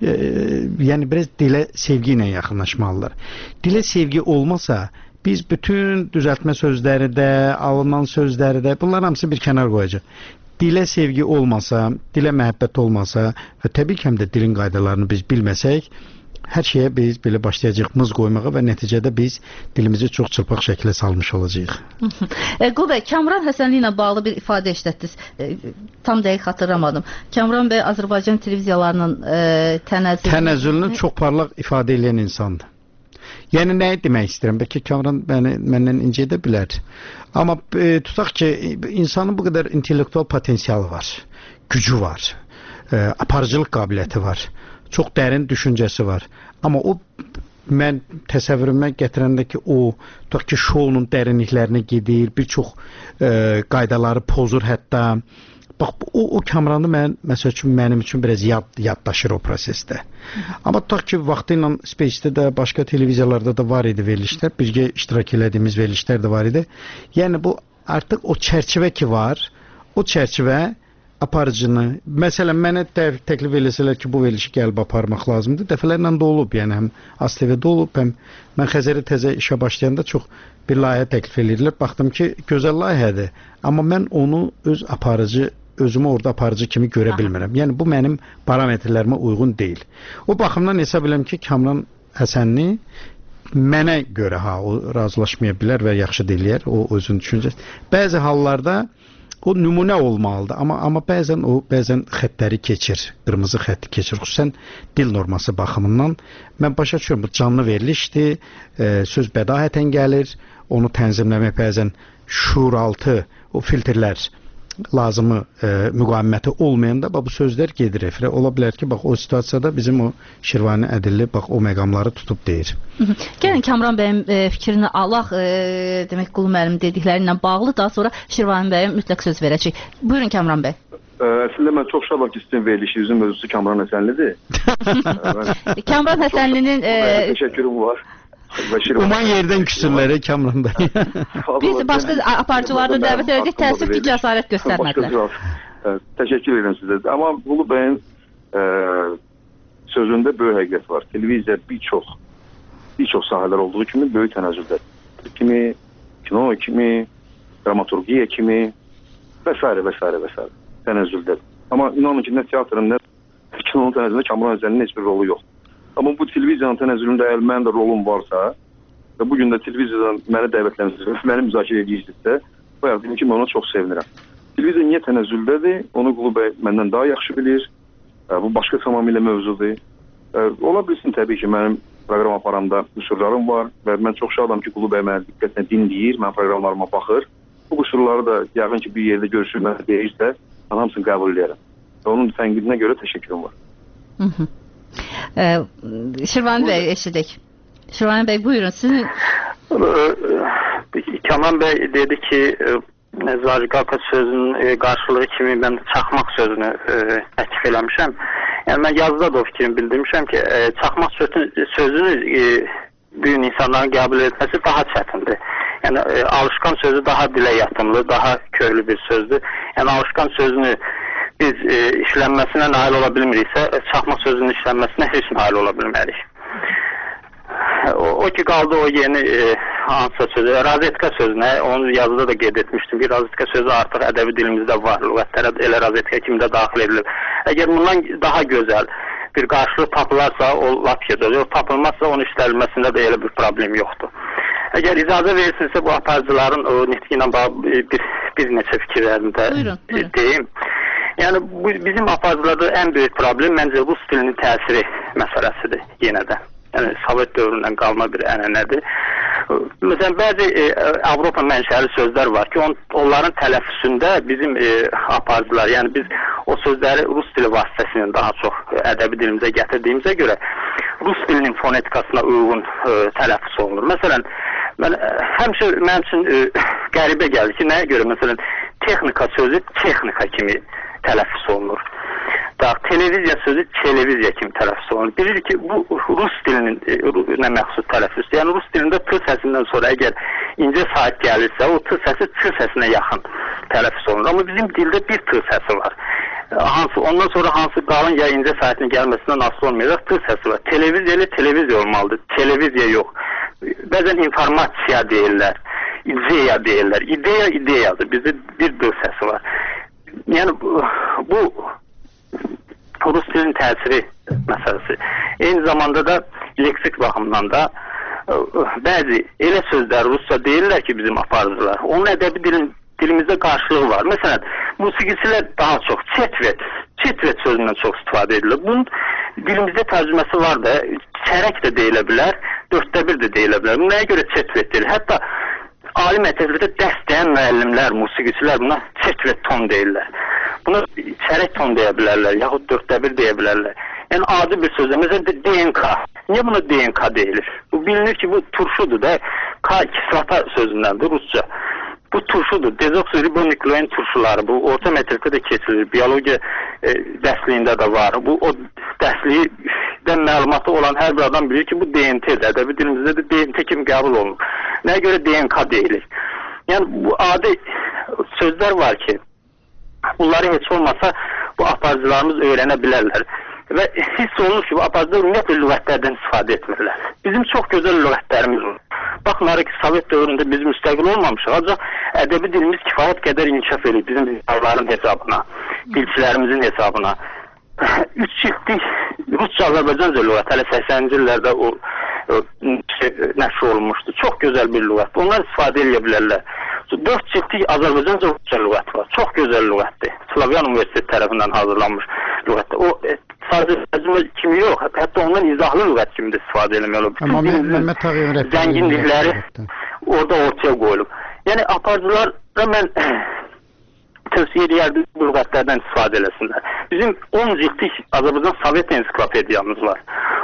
S9: yəni biraz dilə sevgi ilə yaxınlaşmalılar. Dilə sevgi olmasa, biz bütün düzəltmə sözləri də, alınan sözləri də, bunlar hamısı bir kənar qoyacaq. Dilə sevgi olmasa, dilə məhəbbət olmasa və təbii ki, həm də dilin qaydalarını biz bilməsək, hər şeyə biz belə başlayacaq mız qoymağa və nəticədə biz dilimizi çox çılpaq şəkildə salmış olacağıq.
S8: Qul bəy, Kamran Həsənli ilə bağlı bir ifadə işlətdiniz. Tam dəqiq xatırlamadım. Kamran bəy Azərbaycan televiziyalarının
S9: tənəzzülünü çox parlaq ifadə edən insandır. Yəni nəyi demək istəyirəm? Bəlkə Kamran məndən incə edə bilər. Amma tutaq ki, insanın bu qədər intellektual potensialı var, gücü var, aparıcılıq qabiliyyəti var, çox dərin düşüncəsi var. Amma o, mən təsəvvürümə gətirəndə ki, o, tutaq ki, şounun dərinliklərinə gedir, bir çox qaydaları pozur hətta. Bax, o Kamranı məsəl üçün, mənim üçün biraz yaddaşır o prosesdə. Amma tutaq ki, vaxtı ilə Space-də də, başqa televiziyalarda da var idi verilişlər, birgə iştirak elədiyimiz verilişlər də var idi. Yəni, bu artıq o çərçivə ki var, o çərçivə aparıcını, məsələn, mənə təklif eləsələr ki, bu verilişi gəlib aparmaq lazımdır. Dəfələrlə də olub, yəni həm ASTV-də olub, həm mən Xəzəri təzə işə başlayanda çox bir layihə təklif edirlər. Baxdım ki, gözəl layihədir, amma mən onu öz aparıcı özümü orada aparıcı kimi görə bilmirəm. Yəni bu mənim parametrlərimə uyğun deyil. O baxımdan hesab edirəm ki, Kamran Həsənli mənə görə o razılaşmaya bilər və yaxşı deyilər, o özünün düşüncəsi. Bəzi hallarda o nümunə olmalıdır, amma bəzən xəttləri keçir, qırmızı xətti keçir, xüsusən dil norması baxımından. Mən başa düşürəm, bu canlı verilişdir, söz bədahətən gəlir, onu tənzimləmək bəzən şuuraltı, o filtrlər lazımı müqaviməti olmayanda bu sözlər gedir efirə. Ola bilər ki, bax o situasiyada bizim o Şirvani Ədilli bax o məqamları tutub deyir.
S8: Gəlin Kamran bəyin fikrini alaq, demək Qulu müəllim dediklərindən bağlı, daha sonra Şirvani bəyə mütləq söz verəcək. Buyurun Kamran bəy.
S10: Əslində mən çox şadam ki, sizin verilişinizin mövzusu Kamran Həsənlidir.
S8: Kamran Həsənlinin
S10: təşəkkürüm var.
S9: Uman yerdən küsürlərə Kamran bəy.
S8: Biz başqa aparıcıları da dəvət edəcək, təəssüf ki, cəsarət göstərmədilər.
S10: Təşəkkür edirəm sizə. Amma Qulu bəyin sözündə böyük həqiqət var. Televiziya bir çox sahələr olduğu kimi böyük tənəzzüllər. Kimi, kino kimi, dramaturgiya kimi və s. tənəzzüllər. Amma inanın ki, nə teatrın, nə kinonun tənəzzülündə Kamran Həsənlinin heç bir rolu yoxdur. Amma bu televiziyanın tənəzzülündə əgər mənim də rolum varsa və bugün də televiziyadan məni dəvətləmişsiniz, məni müzakirə edirsinizsə, bayaq dedim ki, mən ona çox sevinirəm. Televiziya niyə tənəzzüldədir? Onu Qulu bəy məndən daha yaxşı bilir. Bu başqa tamamilə mövzudur. Ola bilsin təbii ki, mənim proqram aparamda qüsurlarım var və mən çox şadam ki, Qulu bəy məni diqqətlə dinləyir, mənim proqramlarıma baxır. Bu qüsurları da yəqin ki, bir yerdə görüşür, mənə deyirsə, mən hamısını qəbul edərəm. Və onun tənqidinə görə təşəkkürüm var.
S8: Şirvani bəy eşidək. Şirvani bəy buyurun. Sizin
S11: Kamran bəy dedi ki, Zariqaka sözünün qarşılığı kimi mən çaxmaq sözünü təklif eləmişəm. Yəni mən yazıda da o fikrimi bildirmişəm ki, çaxmaq sözünü bugün insanların qəbul etməsi daha çətindir. Yəni alışqan sözü daha dilə yatımlı, daha köklü bir sözdür. Yəni alışqan sözünü biz işlənməsinə nail ola bilmiriksə, çaxmaq sözünün işlənməsinə heç nail ola bilmərik. O ki qaldı o yeni hansısa sözü, razetka sözünə, onu yazıda da qeyd etmişdim. Bir razetka sözü artıq ədəbi dilimizdə var, lüğətlərə elə razetka kimi də daxil edilir. Əgər bundan daha gözəl bir qarşılıq tapılarsa, o lap gözəl, tapılmazsa onun işlənməsində də elə bir problem yoxdur. Əgər icazə verirsinizsə, bu aparıcıların o nitqi ilə bir neçə fikirlərini də deyim. Yəni bizim aparıcılarda ən böyük problem məncə rus dilinin təsiri məsələsidir yenə də. Yəni Sovet dövründən qalma bir ənənədir. Məsələn, bəzi Avropa mənşəli sözlər var ki, onların tələffüzündə bizim aparıcılar, yəni biz o sözləri rus dili vasitəsilə daha çox ədəbi dilimizə gətirdiyimizə görə rus dilinin fonetikasına uyğun tələffüz olunur. Məsələn, həmişə mənim üçün qəribə gəldi ki, nəyə görə məsələn texnika sözü texnika kimi tələffüz olunur. Televiziya sözü televiziya kimi tələffüz olunur. Bilirik ki, bu rus dilinin nə məxsus tələffüzdür. Yəni rus dilində t səsindən sonra əgər incə sait gəlirsə, o t səsi ç səsinə yaxın tələffüz olunur. Amma bizim dildə bir t səsi var. Ondan sonra hansı qalın ya incə saitinin gəlməsindən asılı olmayacaq t səsi var. Televiziya ilə televiziya olmalıdır. Televiziya yox. Bəzən informasiya deyirlər, ideya deyirlər. İdeya ideyadır. Bizdə bir d səsi var. Yəni bu rus dilinin təsiri məsələsi. Eyni zamanda da leksik baxımdan da bəzi elə sözlər rusca deyirlər ki, bizim aparıcılar. Onun ədəbi dilimizdə qarşılığı var. Məsələn, musiqiçilər daha çox çetvet sözündən çox istifadə edilir. Bunun dilimizdə tərcüməsi var da, çərək də deyilə bilər, 1/4 də deyilə bilər. Nəyə görə çetvet deyilir? Hətta ali məktəbdə dərs deyən müəllimlər, musiqiçilər buna çetvet ton deyirlər. Buna çərək ton deyə bilərlər, yaxud 1/4 deyə bilərlər. Yəni adi bir sözlə, məsələn DNK. Niyə buna DNK deyilir? Bu bilinir ki, bu turşudur da, kislata sözündəndir rusca. Bu turşudur, dezoksiribonuklein turşuları, bu orta məktəbdə də keçilir, biyologiya dərsliyində də var. Bu o dərslikdən məlumatı olan hər bir adam bilir ki, bu DNT-dir. Ədəbi dilimizdə də DNT kimi qəbul olunur. Nəyə görə DNK deyilir? Yəni bu adi sözlər var ki, bunları heç olmasa bu aparıcılarımız öyrənə bilərlər. Və hiss olunur ki, bu aparıcılar ümumiyyətlə lüğətlərdən istifadə etmirlər. Bizim çox gözəl lüğətlərimiz var. Baxmayaraq ki, Sovet dövründə biz müstəqil olmamışıq. Ancaq ədəbi dilimiz kifayət qədər inkişaf edib bizim dillərin hesabına, dilçilərimizin hesabına. 3 ciltlik Rusca-Azərbaycanca lüğət hələ 80-ci illərdə o nəşr olunmuşdu. Çox gözəl bir lüğət. Onlar istifadə edə bilərlər. 4 ciltlik Azərbaycanca Rusca lüğət var. Çox gözəl lüğətdir. Slavyan Universiteti tərəfindən hazırlanmış lüğətdir. O sadəcə tərcümə kimi yox, hətta ondan izahlı lüğət kimi də istifadə edilməli olur. Bütün zəngin dilləri orada ortaya qoyulub. Yəni aparıcılara mən tövsiyə edərdim bu lüğətlərdən istifadə eləsinlər. Bizim 10 ciltlik Azərbaycan Sovet ensiklopediyamız var.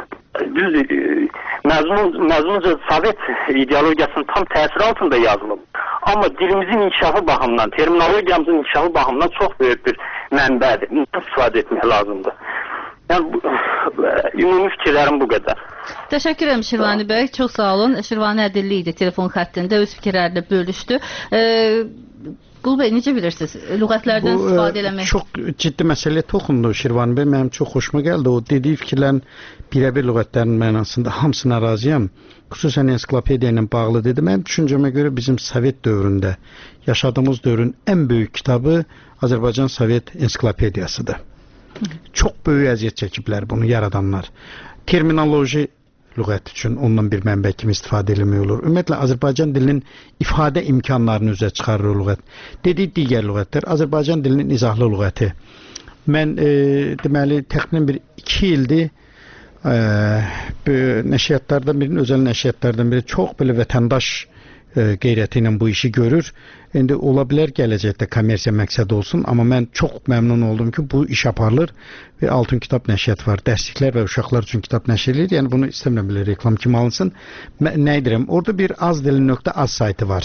S11: Məzmunca Sovet ideologiyasının tam təsiri altında yazılıb. Amma dilimizin inkişafı baxımından, terminologiyamızın inkişafı baxımından çox böyük bir mənbədir. Bundan istifadə etmək lazımdır. Yəni, ümumi fikirlərim bu qədər.
S8: Təşəkkür ederim Şirvani bəy, çox sağ olun. Şirvani Ədilli idi telefon xəttində, öz fikirlərini bölüşdü. Qul bəy, necə bilirsiniz? Lüğətlərdən istifadə eləmək?
S9: Çox ciddi məsələyə toxundu Şirvani bəy, mənim çox xoşuma gəldi. O dediyi fikirlərin birəbir lüğətlərin mənasında hamısına razıyam. Xüsusən ensiklopediya ilə bağlı dedi. Mənim düşüncəmə görə bizim Sovet dövründə yaşadığımız dövrün ən böyük kitabı Azərbaycan Sovet ensiklopediyasıdır. Çox böyük əziyyət çəkiblər bunu yaradanlar. Terminoloji lüğət üçün ondan bir mənbə kimi istifadə eləmək olur. Ümumiyyətlə Azərbaycan dilinin ifadə imkanlarını üzə çıxarır o lüğət. Dediyi digər lüğətlər Azərbaycan dilinin izahlı lüğəti. Mən deməli təxminən bir 2 ildir nəşriyyatlardan birinin, özəl nəşriyyatlardan biri çox belə vətəndaş qeyrəti ilə bu işi görür. İndi ola bilər gələcəkdə kommersiya məqsədi olsun, amma mən çox məmnun oldum ki, bu iş aparılır və Altın Kitab nəşriyyat var. Dərsliklər və uşaqlar üçün kitab nəşr edilir. Yəni bunu istəmirəm belə reklam kimi alınsın. Nə edirəm? Orada bir azdili.az saytı var.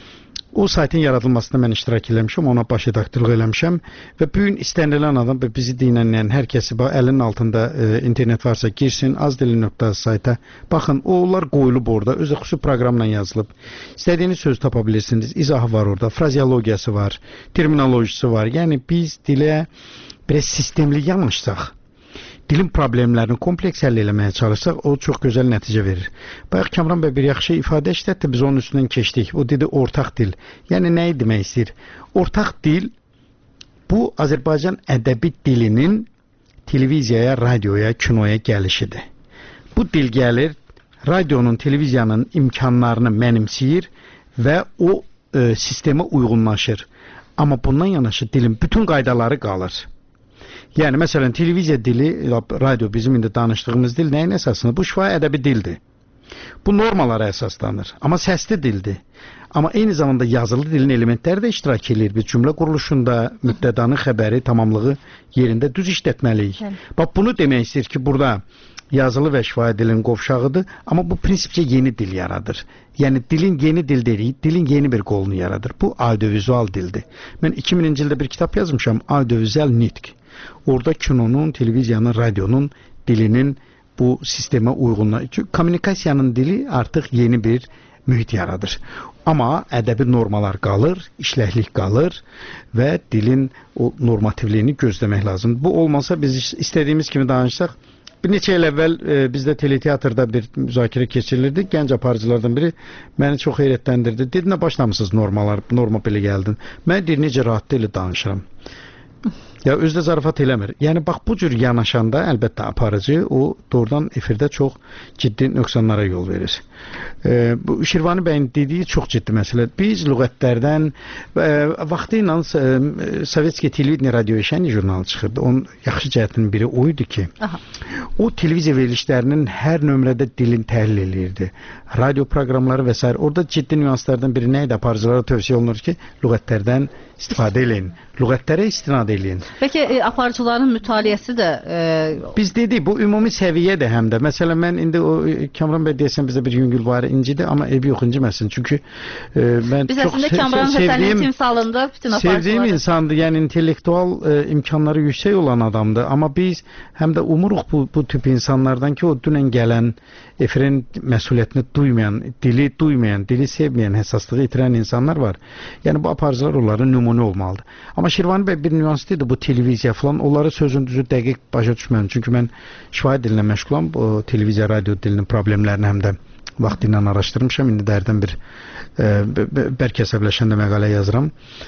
S9: O saytın yaradılmasında mən iştirak eləmişəm, ona baş redaktorluq eləmişəm və bu gün istənilən adam və bizi dinləyən hər kəsi əlinin altında internet varsa girsin, azdili.az sayta. Baxın, onlar qoyulub orada, özü xüsusi proqramla yazılıb. İstədiyiniz söz tapa bilirsiniz, izahı var orada, frazeologiyası var, terminolojisi var. Yəni biz dilə biraz sistemli yanaşsaq, dilin problemlərini kompleks həll eləməyə çalışsaq, o çox gözəl nəticə verir. Bayaq Kamran bəy bir yaxşı ifadə işlətdi, biz onun üstündən keçdik. O dedi ortaq dil. Yəni nəyi demək istəyir? Ortaq dil bu Azərbaycan ədəbi dilinin televiziyaya, radioya, kinoya gəlişidir. Bu dil gəlir, radionun, televiziyanın imkanlarını mənimsəyir və o sistemə uyğunlaşır. Amma bundan yanaşı dilin bütün qaydaları qalır. Yəni, məsələn, televiziya dili, radio bizim indi danışdığımız dil nəyin əsasında? Bu şifahi ədəbi dildir. Bu normalara əsaslanır. Amma səsli dildir. Amma eyni zamanda yazılı dilin elementləri də iştirak edir. Biz cümlə quruluşunda mübtədanın xəbəri, tamamlığı yerində düz işlətməliyik. Bax, bunu demək istəyir ki, burada yazılı və şifahi dilin qovşağıdır. Amma bu prinsipcə yeni dil yaradır. Yəni, dilin yeni dil deyirik, dilin yeni bir qolunu yaradır. Bu audiovizual dildir. Mən 2000-ci ildə bir kitab yazmışam, audiovizual nitq. Orada kinonun, televiziyanın, radyonun dilinin bu sistemə uyğunluğu. Kommunikasiyanın dili artıq yeni bir mühit yaradır. Amma ədəbi normalar qalır, işləklik qalır və dilin o normativliyini gözləmək lazımdır. Bu olmasa biz istədiyimiz kimi danışsaq, bir neçə il əvvəl bizdə teleteatrda bir müzakirə keçirilirdi. Gənc aparıcılardan biri məni çox heyrətləndirdi. Dedi, nə başlamışsınız norma belə gəldin. Mən deyir, necə rahat deyil danışıram. Ya özdə zarafat eləmir. Yəni bax bu cür yanaşanda əlbəttə aparıcı o doğrudan efirdə çox ciddi nöqsanlara yol verir. Bu Şirvani bəyin dediyi çox ciddi məsələ. Biz lüğətlərdən vaxtı ilə Sovetski televideniya radioveşəni jurnalı çıxırdı. Onun yaxşı cəhətinin biri o idi ki, o televiziya verilişlərinin hər nömrədə dilin təhlil eləyirdi. Radio proqramları və s. Orada ciddi nüanslardan biri nə idi? Aparıcılara tövsiyə olunur ki, lüğətlərdən istifadə eləyin. Lüğətlərə istinad eləyin.
S8: Peki aparıcıların mütaliəsi də...
S9: Biz dedik, bu ümumi səviyyədir həm də. Məsələn, mən indi o Kamran bəy deyəsən bizdə bir yüngül var, incidir, amma evi yox inciməsin. Çünki mən
S8: biz
S9: çox
S8: əslində Kamran Həsənin timsalında bütün aparıcıları...
S9: Sevdiyim insandır, yəni intellektual imkanları yüksək olan adamdır. Amma biz həm də umuruq bu tip insanlardan ki, o dünən gələn efirin məsuliyyətini duymayan, dili sevməyən, həssaslığı itirən insanlar var. Yəni bu aparıcılar onların nümunə olmalıdır. Amma Şirvani bəy bir nüans deyildi, bu televiziya falan, onları sözün düzü dəqiq başa düşməyəm. Çünki mən şifahi dilinə məşğulam, bu televiziya, radio dilinin problemlərini həm də Vaxtı ilə araşdırmışam, indi dərdən bir bəlkə əsəbləşəndə məqalə yazıram.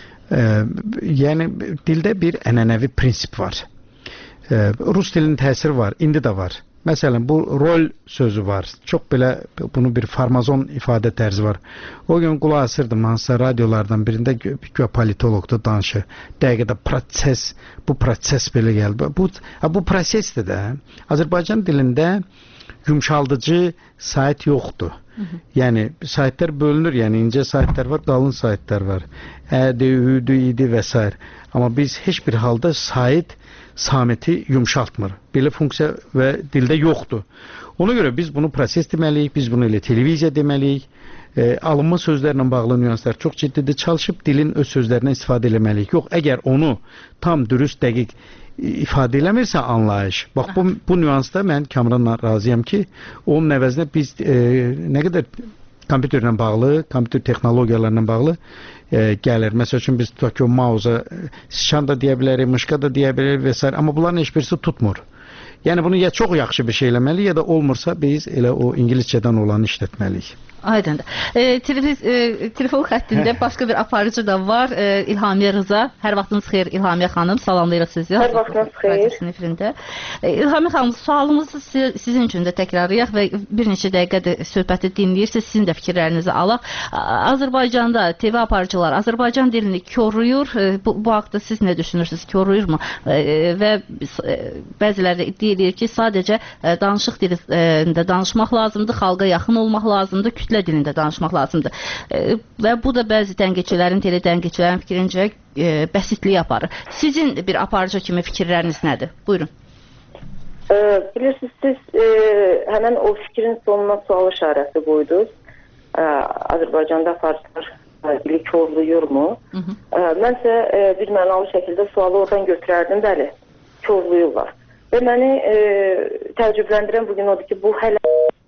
S9: Yəni dildə bir ənənəvi prinsip var. Rus dilinin təsiri var, indi də var. Məsələn, bu rol sözü var. Çox belə bunu bir farmazon ifadə tərzi var. O gün qulaq asırdım hansısa radiolardan birində politologda danışır. Dəqiqədə bu proses belə gəldi. Bu prosesdir də. Azərbaycan dilində yumşaldıcı sayt yoxdur. Yəni saytlar bölünür, yəni incə saytlar var, qalın saytlar var. Ədi, üdü, idi və s. Amma biz heç bir halda sayt samiti yumşaltmır. Belə funksiya və dildə yoxdur. Ona görə biz bunu proses deməliyik, biz bunu elə televiziya deməliyik. Alınma sözlərlə bağlı nüanslar çox ciddidir. Çalışıb dilin öz sözlərindən istifadə eləməliyik. Yox, əgər onu tam dürüst, dəqiq ifadə eləmirsə anlayış. Bax, bu nüansda mən Kamranla razıyam ki, onun əvəzinə biz nə qədər kompüterlə bağlı, kompüter texnologiyalarla bağlı gəlir. Məsəl üçün biz tutaq ki, o mauza sıçan da deyə bilərik, mışqa da deyə bilərik və s. Amma bunların heç birisi tutmur. Yəni bunu ya çox yaxşı bir şey eləməliyik, ya da olmursa biz elə o ingiliscədən olanı işlətməliyik.
S8: Aydındır. Telefon xəttində başqa bir aparıcı da var. İlhamiyə Rıza. Hər vaxtınız xeyir İlhamiyə xanım. Salamlayırıq sizi.
S12: Hər vaxtınız xeyir.
S8: İlhamiyə xanım, sualımızı sizin üçün də təkrarlayaq və bir neçə dəqiqədir söhbəti dinləyirsiniz. Sizin də fikirlərinizi alaq. Azərbaycanda TV aparıcılar Azərbaycan dilini koruyur. Bu haqda siz nə düşünürsünüz? Koruyurmu? Və bəziləri iddia edir ki, sadəcə danışıq dilində danışmaq lazımdır, xalqa yaxın olmaq lazımdır, kütlə dilində danışmaq lazımdır. Və bu da bəzi tənqidçilərin, tənqidçilərin fikrincə bəsitliyi aparır. Sizin bir aparıcı kimi fikirləriniz nədir? Buyurun.
S12: Bilirsiniz, siz həmən o fikrin sonuna sual işarəsi qoydunuz. Azərbaycanda aparıcılar dili korluyurmu? Mənsə bir mənalı şəkildə sualı oradan götürərdim, bəli, korluyurlar. Və məni təəccübləndirən bugün odur ki, bu hələ...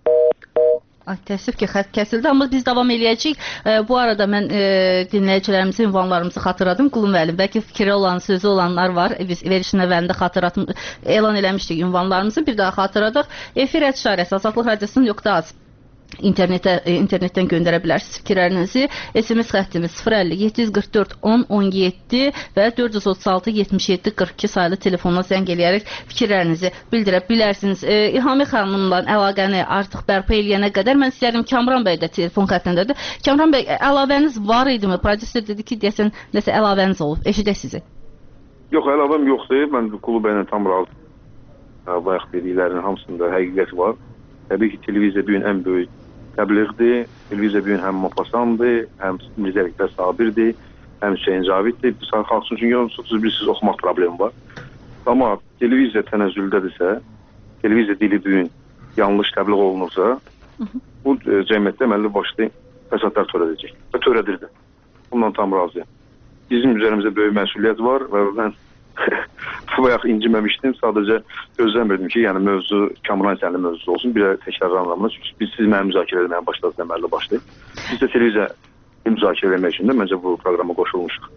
S8: Təəssüf ki, xətt kəsildi, amma biz davam eləyəcəyik. Bu arada mən dinləyicilərimizin ünvanlarımızı xatırladım. Qulum Vəlim, bəlkə fikri olan, sözü olanlar var. Biz verilişin əvvəlində elan eləmişdik ünvanlarımızı. Bir daha xatırladıq. Efir @, Azadlıq Radiosunun .az internetdən göndərə bilərsiniz fikirlərinizi. SMS xəttimiz 050 744 10 17 və 436 77 42 sayılı telefonla zəng eləyərək fikirlərinizi bildirə bilərsiniz. İlhamiyə xanımla əlaqəni artıq bərpa eləyənə qədər mən istəyərdim, Kamran bəy də telefon xəttindədir. Kamran bəy, əlavəniz var idimi? Prodüser dedi ki, deyəsən nəsə əlavəniz olub. Eşidək sizi.
S10: Yox, əlavəm yoxdur. Mən Qulu bəylə tam razıyam. Bayaq dediklərinin hamısında həqiqət var. Təbii ki, televiziya bugün ən böyük təbliğdir. Televiziya bugün həm Mopasandır, həm Mirzə Ələkbər Sabirdir, həm Hüseyin Caviddir. Xalq üçün yolsuz bilirsiniz, oxumaq problemi var. Amma televiziya tənəzzüldədirsə, televiziya dili bugün yanlış təbliğ olunursa, bu cəmiyyətdə əməlli başlı fəsadlar törədəcək və törədir də. Bundan tam razıyam. Bizim üzərimizdə böyük məsuliyyət var və mən bayaq inciməmişdim. Sadəcə gözləmirdim ki, yəni mövzu Kamran Əsənli mövzusu olsun. Bir də təkrarlanmaz. Çünki siz mənim müzakirə etməyə başladınız, əməlli başlayıb. Biz də televiziya müzakirə etmək üçün də məncə bu proqrama qoşulmuşuq.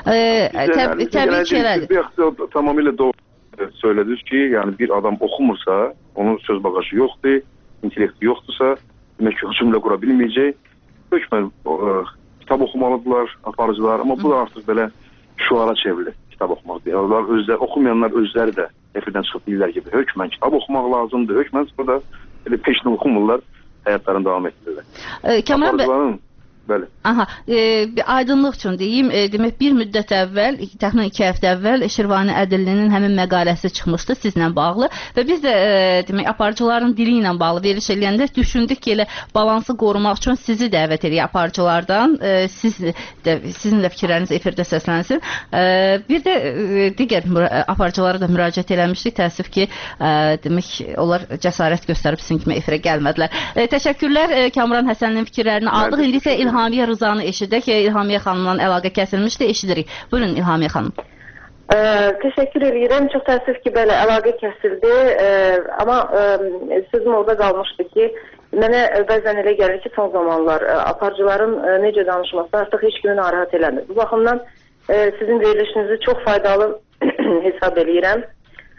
S8: Təbii ki, elədir.
S10: Tamamilə doğru söylədiniz ki, yəni bir adam oxumursa, onun söz bagajı yoxdur, intellekti yoxdursa, demək ki, cümlə qura bilməyəcək. Hökmən kitab oxumalıdırlar, aparıcılar, amma bu da artıq belə şuara çevrilir. Kitab oxumaq deyil. Oxumayanlar özləri də efirdən çıxıb deyirlər ki, hökmən kitab oxumaq lazımdır, hökmən çıxıb da peşini oxumurlar, həyatlarını davam etdirirlər.
S8: Kamran bəy,
S10: bəli.
S8: Aha, bir aydınlıq üçün deyim, demək bir müddət əvvəl, təxminən 2 həftə əvvəl Şirvani Ədillinin həmin məqaləsi çıxmışdı sizlə bağlı və biz də demək aparıcıların dili ilə bağlı veriliş eləyəndə düşündük ki, elə balansı qorumaq üçün sizi dəvət edək aparıcılardan, sizin də fikirləriniz efirdə səslənsin. Bir də digər aparıcılara da müraciət eləmişdik, təəssüf ki, demək onlar cəsarət göstərib sizin kimi efirə gəlmədilər. Təşəkkürlər, Kamran Həsənlinin fikirlərini aldıq. İndi isə İlhamiyə Rızanı eşidək. Əliyə xanımla əlaqə kəsilmişdi, eşidirik. Buyurun İlhamiyə xanım.
S12: Təşəkkür edirəm. Çox təəssüf ki, belə əlaqə kəsildi. Amma sözüm orada qalmışdı ki, mənə bəzən elə gəlir ki, son zamanlar aparıcıların necə danışması artıq heç kimi narahat eləmir. Bu baxımdan sizin verilişinizi çox faydalı hesab edirəm.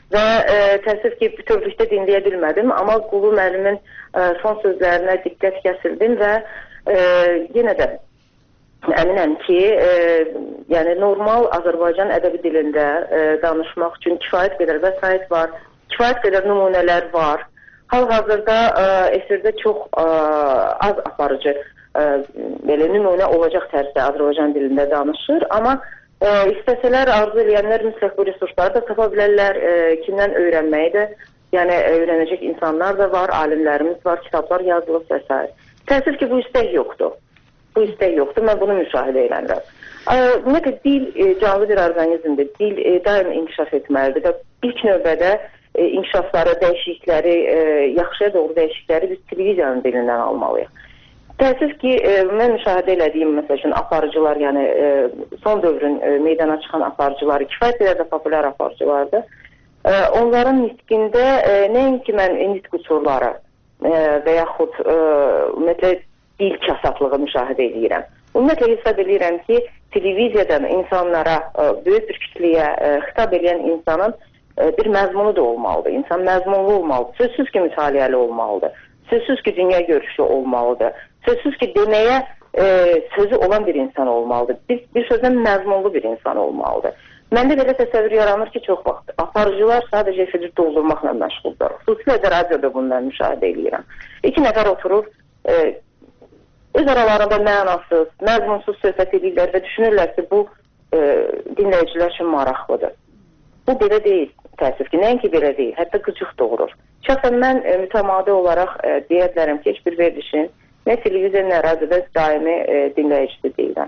S12: Və təəssüf ki, bütövlükdə dinləyə bilmədim, amma Qulu müəllimin son sözlərinə diqqət kəsildim və yenə də əminəm ki, yəni normal Azərbaycan ədəbi dilində danışmaq üçün kifayət qədər vəsait var, kifayət qədər nümunələr var. Hal-hazırda efirdə çox az aparıcı belə nümunə olacaq tərzdə Azərbaycan dilində danışır, amma istəsələr, arzu edənlər mütləq bu resursları da tapa bilərlər, kimdən öyrənməyi də, yəni öyrənəcək insanlar da var, alimlərimiz var, kitablar yazılıb və s. Təəssüf ki, bu istək yoxdur. Bu istək yoxdur, mən bunu müşahidə edirəm. Ümumiyyətlə, dil canlı bir orqanizmdir, dil daim inkişaf etməlidir və ilk növbədə inkişafları, dəyişiklikləri, yaxşıya doğru dəyişiklikləri biz televiziyanın dilindən almalıyıq. Təəssüf ki, mən müşahidə elədiyim, məsəl üçün, aparıcılar, yəni son dövrün meydana çıxan aparıcıları, kifayət qədər də populyar aparıcılardır. Onların nitqində nəinki mən nitq qüsurları və yaxud ümumiyyətlə dil kasatlığı müşahidə edirəm. Ümumiyyətlə hesab edirəm ki, televiziyadan insanlara, böyük bir kütləyə xitab edən insanın bir məzmunu da olmalıdır. İnsan məzmunlu olmalıdır. Sözsüz ki, mütaliəli olmalıdır. Sözsüz ki, dünya görüşü olmalıdır. Sözsüz ki, deməyə sözü olan bir insan olmalıdır. Bir sözdən məzmunlu bir insan olmalıdır. Məndə belə təsəvvür yaranır ki, çox vaxt aparıcılar sadəcə efiri doldurmaqla məşğuldur. Xüsusilə də radioda bundan müşahidə edirəm. İki nəfər oturur, öz aralarında mənasız, məzmunsuz söhbət edirlər və düşünürlər ki, bu dinləyicilər üçün maraqlıdır. Bu belə deyil, təəssüf ki, nəinki belə deyil, hətta qıcıq doğurur. Şəxsən mən mütəmadi olaraq deyə bilərəm ki, heç bir verilişin nə televiziya, nə radioda daimi dinləyicisi deyiləm.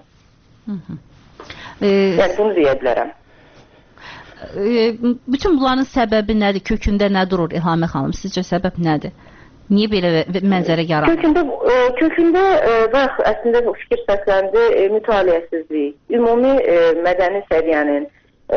S12: Yəni, bunu deyə bilərəm.
S8: Bütün bunların səbəbi nədir? Kökündə nə durur İlhamə xanım? Sizcə səbəb nədir? Niyə belə mənzərə yaranır?
S12: Kökündə bax, əslində fikir səsləndi, mütaliəsizlik, ümumi mədəni səviyyənin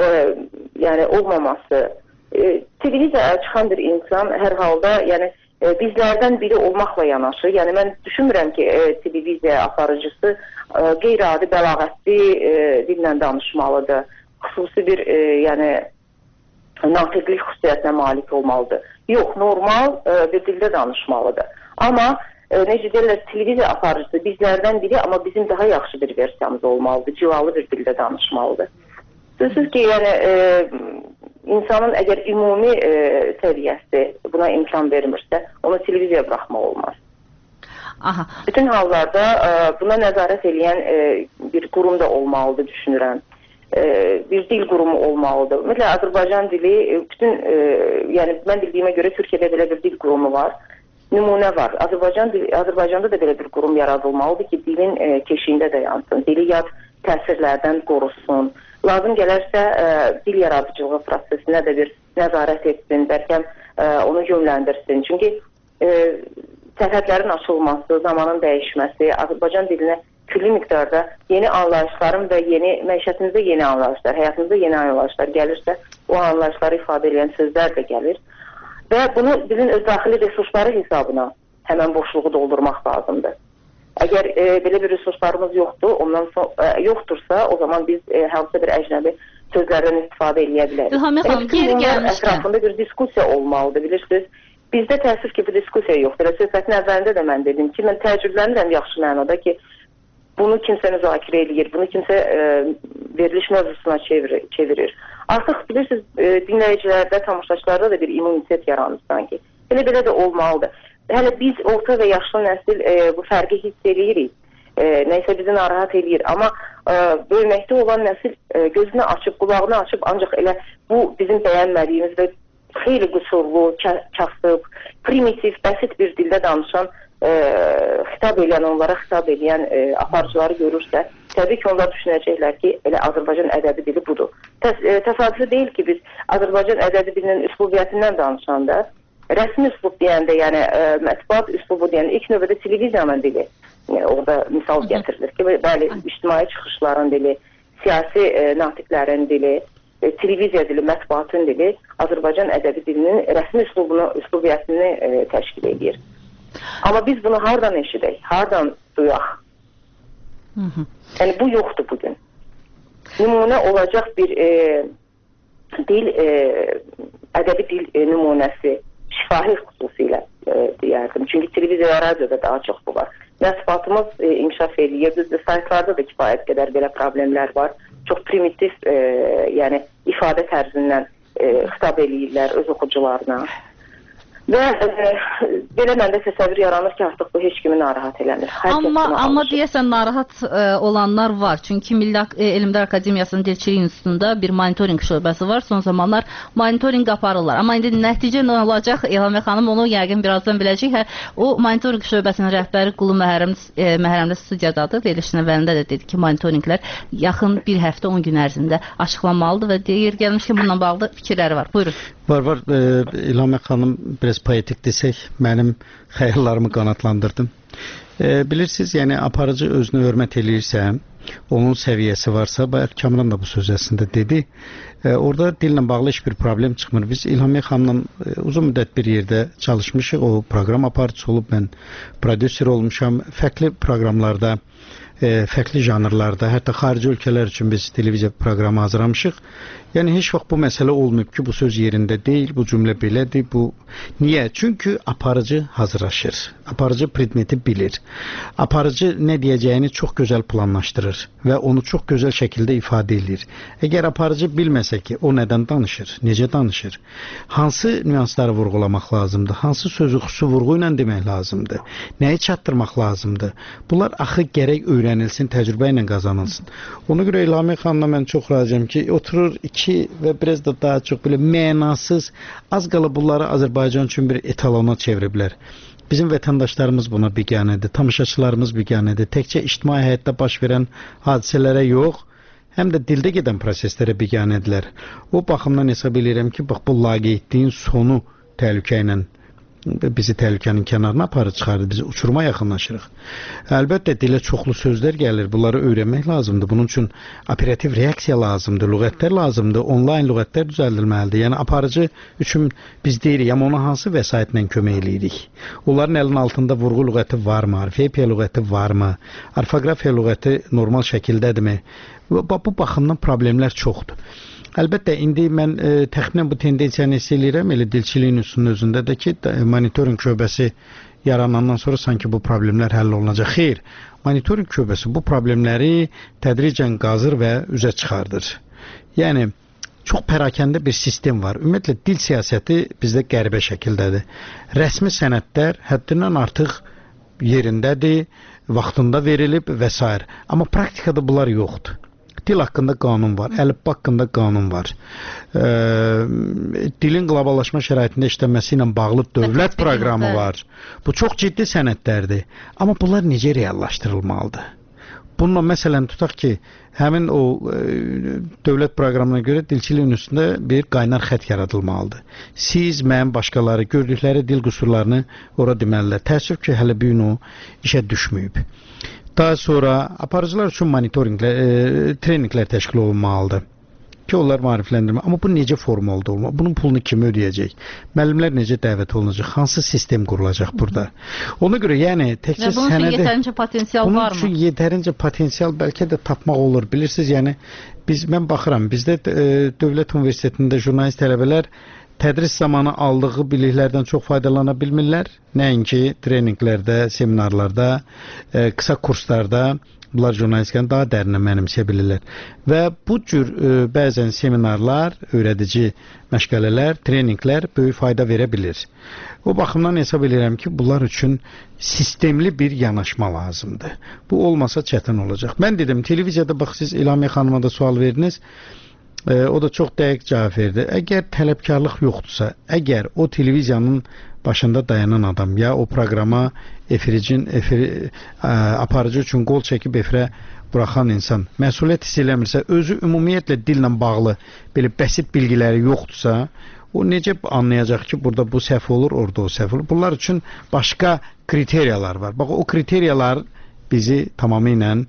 S12: yəni olmaması. Televiziyaya çıxan bir insan hər halda yəni bizlərdən biri olmaqla yanaşı, yəni mən düşünmürəm ki, televiziya aparıcısı qeyri-adi bəlağətli dillə danışmalıdır. Xüsusi bir yəni natiqlik xüsusiyyətinə malik olmalıdır. Yox, normal bir dildə danışmalıdır. Amma necə deyirlər, televiziya aparıcısı bizlərdən biri, amma bizim daha yaxşı bir versiyamız olmalıdır, civalı bir dildə danışmalıdır. Sözsüz ki, yəni insanın əgər ümumi səviyyəsi buna imkan vermirsə, onu televiziyaya buraxmaq olmaz.
S8: Aha.
S12: Bütün hallarda buna nəzarət edən bir qurum da olmalıdır, düşünürəm. Bir dil qurumu olmalıdır. Ümumiyyətlə, Azərbaycan dili, bütün, yəni mən bildiyimə görə Türkiyədə belə bir dil qurumu var, nümunə var. Azərbaycanda da belə bir qurum yaradılmalıdır ki, dilin keşiyində də yansın, dili yad təsirlərdən qorusun. Lazım gələrsə dil yaradıcılığı prosesinə də bir nəzarət etsin, bəlkə onu yönləndirsin. Çünki sərhədlərin açılması, zamanın dəyişməsi, Azərbaycan dilinə külli miqdarda yeni anlayışların və məişətimizdə yeni anlayışlar, həyatımızda yeni anlayışlar gəlirsə, o anlayışları ifadə edən sözlər də gəlir. Və bunu dilin öz daxili resursları hesabına həmən boşluğu doldurmaq lazımdır. Əgər belə bir resurslarımız yoxdursa, o zaman biz hansısa bir əcnəbi sözlərdən istifadə edə bilərik.
S8: İlhamə xanım, geri gəlmişkən.
S12: Ətrafında bir diskusiya olmalıdır, bilirsiniz. Bizdə təəssüf ki, bu diskusiya yoxdur. Söhbətin əvvəlində də mən dedim ki, mən təəccüblənirəm yaxşı mənada ki, bunu kimsə müzakirə edir, bunu kimsə veriliş mövzusuna çevirir. Artıq bilirsiniz, dinləyicilərdə, tamaşaçılarda da bir immunitet yaranır sanki. Belə də olmalıdır. Hələ biz orta və yaşlı nəsil bu fərqi hiss edirik. Nəysə bizi narahat edir. Amma böyüməkdə olan nəsil gözünü açıb, qulağını açıb, ancaq elə bu bizim bəyənmədiyimiz və xeyli qüsurlu, kasıb, primitiv, bəsit bir dildə danışan, xitab edən, onlara xitab edən aparıcıları görürsə, təbii ki, onlar düşünəcəklər ki, elə Azərbaycan ədəbi dili budur. Təsadüfi deyil ki, biz Azərbaycan ədəbi dilinin üslubiyyətindən danışanda, rəsmi üslub deyəndə, yəni mətbuat üslubu deyəndə, ilk növbədə televiziyanın dili, orada misal gətirilir ki, bəli, ictimai çıxışların dili, siyasi natiqlərin dili, televiziya dili, mətbuatın dili Azərbaycan ədəbi dilinin rəsmi üslubiyyətini təşkil edir. Amma biz bunu hardan eşidək, hardan duyaq? Yəni, bu yoxdur bugün. Nümunə olacaq bir dil ədəbi dil nümunəsi, şifahi xüsusilə deyərdim. Çünki televiziya və radioda daha çox bu var. Mətbuatımız inkişaf edir. Düzdür, saytlarda da kifayət qədər belə problemlər var. Çox primitiv, yəni ifadə tərzindən xitab eləyirlər öz oxucularına. Və belə məndə təsəvvür yaranır ki, artıq bu heç kimi narahat eləmir.
S8: Amma deyəsən narahat olanlar var. Çünki Milli Elmlər Akademiyasının Dilçilik İnstitutunda bir monitorinq şöbəsi var. Son zamanlar monitorinq aparırlar. Amma indi nəticə nə olacaq? Elhamə xanım onu yəqin birazdan biləcək. O monitorinq şöbəsinin rəhbəri Qulu Məhərrəmli studiyadadır. Verilişin əvvəlində də dedi ki, monitorinqlər yaxın bir həftə 10 gün ərzində açıqlanmalıdır və deyir, gəlmiş ki, bununla bağlı fikirləri var. Buyurun.
S9: Var. İlhamə xanım biraz poetik desək, mənim xəyallarımı qanatlandırdım. Bilirsiniz, yəni aparıcı özünü hörmət eləyirsə, onun səviyyəsi varsa, Kamran da bu söz əslində dedi, orada dillə bağlı heç bir problem çıxmır. Biz İlhamə xanımla uzun müddət bir yerdə çalışmışıq, o proqram aparıcısı olub, mən prodüser olmuşam, fərqli proqramlarda, fərqli janrlarda, hətta xarici ölkələr üçün biz televiziya proqramı hazırlamışıq. Yəni heç vaxt bu məsələ olmayıb ki, bu söz yerində deyil, bu cümlə belədir, bu niyə? Çünki aparıcı hazırlaşır. Aparıcı predmeti bilir. Aparıcı nə deyəcəyini çox gözəl planlaşdırır və onu çox gözəl şəkildə ifadə edir. Əgər aparıcı bilməsə ki, o nədən danışır, necə danışır, hansı nüansları vurğulamaq lazımdır, hansı sözü xüsusi vurğu ilə demək lazımdır, nəyi çatdırmaq lazımdır, bunlar axı gərək öyrənilsin, təcrübə ilə qazanılsın. Ona görə İlhamə xanımla mən çox razıyam ki, oturur və biraz da daha çox belə mənasız, az qala bunları Azərbaycan üçün bir etalona çeviriblər. Bizim vətəndaşlarımız buna biganədir, tamaşaçılarımız biganədir. Təkcə ictimai həyatda baş verən hadisələrə yox, həm də dildə gedən proseslərə biganədirlər. O baxımdan hesab edirəm ki, bax bu laqeydliyin sonu təhlükə ilə bizi təhlükənin kənarına aparır, çıxardır, bizi uçuruma yaxınlaşırıq. Əlbəttə, dilə çoxlu sözlər gəlir, bunları öyrənmək lazımdır. Bunun üçün operativ reaksiya lazımdır, lüğətlər lazımdır, onlayn lüğətlər düzəldilməlidir. Yəni, aparıcı üçün biz deyirik, amma ona hansı vəsaitlə kömək eləyirik? Onların əlinin altında vurğu lüğəti varmı? Orfepiya lüğəti varmı? Orfoqrafiya lüğəti normal şəkildədirmi? Bu baxımdan problemlər çoxdur. Əlbəttə, indi mən təxminən bu tendensiyanı hiss edirəm, elə Dilçilik İnstitutunun özündə də ki, monitorinq şöbəsi yaranandan sonra sanki bu problemlər həll olunacaq. Xeyr, monitorinq şöbəsi bu problemləri tədricən qazır və üzə çıxardır. Yəni, çox pərakəndə bir sistem var. Ümumiyyətlə, dil siyasəti bizdə qəribə şəkildədir. Rəsmi sənədlər həddindən artıq yerindədir, vaxtında verilib və s. Amma praktikada bunlar yoxdur. Dil haqqında qanun var, əlifba haqqında qanun var. Dilin qloballaşma şəraitində işlənməsi ilə bağlı dövlət proqramı var. Bu çox ciddi sənədlərdir. Amma bunlar necə reallaşdırılmalıdır? Bununla məsələn tutaq ki, həmin o dövlət proqramına görə Dilçilik İnstitutunda bir qaynar xətt yaradılmalıdır. Siz, mən, başqaları gördükləri dil qüsurlarını ora deməlilər. Təəssüf ki, hələ bu gün o işə düşməyib. Daha sonra aparıcılar üçün monitorinqlər, treninqlər təşkil olunmalıdır ki, onlar maarifləndirmə. Amma bu necə formalıda olmalı? Bunun pulunu kim ödəyəcək? Müəllimlər necə dəvət olunacaq? Hansı sistem qurulacaq burada? Ona görə, yəni, təkcə sənədi...
S8: Bunun üçün yetərincə potensial varmı?
S9: Bunun üçün yetərincə potensial bəlkə də tapmaq olur. Bilirsiniz, yəni, mən baxıram, bizdə Dövlət Universitetində jurnalist tələbələr tədris zamanı aldığı biliklərdən çox faydalana bilmirlər. Nəinki treninqlərdə, seminarlarda, qısa kurslarda bunlar jurnalistikanı daha dərinə mənimsəyə bilirlər. Və bu cür bəzən seminarlar, öyrədici məşğələlər, treninqlər böyük fayda verə bilir. O baxımdan hesab edirəm ki, bunlar üçün sistemli bir yanaşma lazımdır. Bu olmasa çətin olacaq. Mən dedim, televiziyada bax, siz İlhamə xanıma da sual verdiniz. O da çox dəqiq cavab verdi. Əgər tələbkarlıq yoxdursa, əgər o televiziyanın başında dayanan adam ya o proqrama aparıcı üçün qol çəkib efirə buraxan insan məsuliyyət hiss eləmirsə, özü ümumiyyətlə dillə bağlı belə bəsit bilgiləri yoxdursa, o necə anlayacaq ki, burada bu səhv olur, orada o səhv olur? Bunlar üçün başqa kriteriyalar var. Bax, o kriteriyalar bizi tamamilə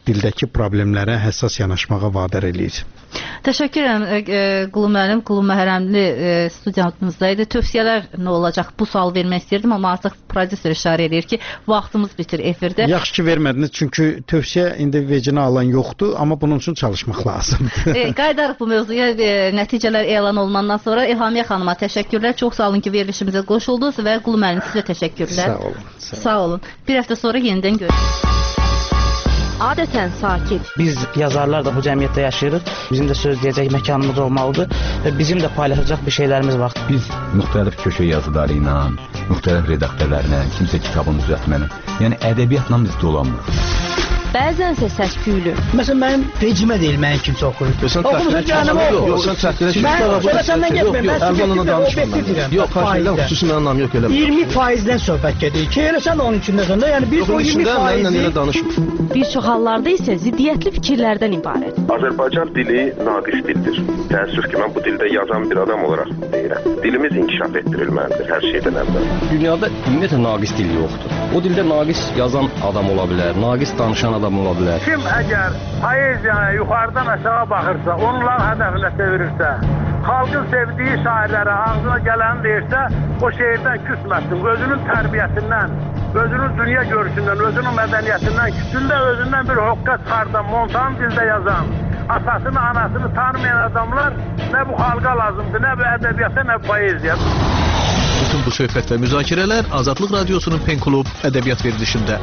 S9: dildəki problemlərə həssas yanaşmağa vadar eləyir.
S8: Təşəkkür edirəm Qulu müəllim, Qulu Məhrəmli studiyamızdaydı. Tövsiyələr nə olacaq? Bu sual vermək istəyirdim, amma artıq prodüser işarə edir ki, vaxtımız bitir efirdə.
S9: Yaxşı ki vermədiniz, çünki tövsiyə indi vecinə alan yoxdur, amma bunun üçün çalışmaq lazımdır.
S8: Qayıdarıq bu mövzuya, nəticələr elan olunandan sonra. İlhamiyə xanıma təşəkkürlər. Çox sağ olun ki, verilişimizə qoşuldunuz və Qulu müəllim sizə təşəkkürlər.
S9: Sağ olun.
S8: Sağ olun. Bir həftə sonra yenidən görüşürüz.
S1: Adətən sakit.
S2: Biz yazarlar da bu cəmiyyətdə yaşayırıq. Bizim də söz deyəcək məkanımız olmalıdır və bizim də paylaşacaq bir şeylərimiz var.
S3: Biz müxtəlif köşə yazıları ilə, müxtəlif redaktörlərlə, kimsə kitabın düzəltməni, yəni ədəbiyyatla biz dolanmırıq.
S1: Bəzənsə səs-küylü.
S13: Məsələn, mənim vecimə deyil, mənim kimsə oxuyur.
S7: Oxumusun canımı oxuyur.
S13: Sən səndən getməyim, mən
S7: sizə obyektiv deyirəm. Yox, xahiş xüsusi mənim anlam yox elə.
S13: 20%-dən söhbət gedir ki, elə sən onun içindəsən də, yəni biz o 20%-i...
S1: Bir çox hallarda isə ziddiyyətli fikirlərdən ibarət.
S5: Azərbaycan dili naqis dildir. Təəssüf ki, mən bu dildə yazan bir adam olaraq deyirəm. Dilimiz inkişaf etdirilməlidir hər şeydən əvvəl.
S4: Dünyada ümumiyyətlə naqis dil yoxdur. O dildə naqis yazan adam ola bilər, naqis danışan adam ola bilər.
S6: Kim əgər poeziyaya yuxarıdan aşağı baxırsa, onların hədəfinə çevirirsə, xalqın sevdiyi şairlərə ağzına gələni deyirsə, o şeirdən küsməsin, özünün tərbiyəsindən, özünün dünya görüşündən, özünün mədəniyyətindən, küsündə özündən bir hoqqa çıxardan, montan dildə yazan, atasını, anasını tanımayan adamlar nə bu xalqa lazımdır, nə bu ədəbiyyata, nə bu poeziya.
S7: Bütün bu söhbət və müzakirələr Azadlıq Radiosunun Pen Klub ədəbiyyat verilişində.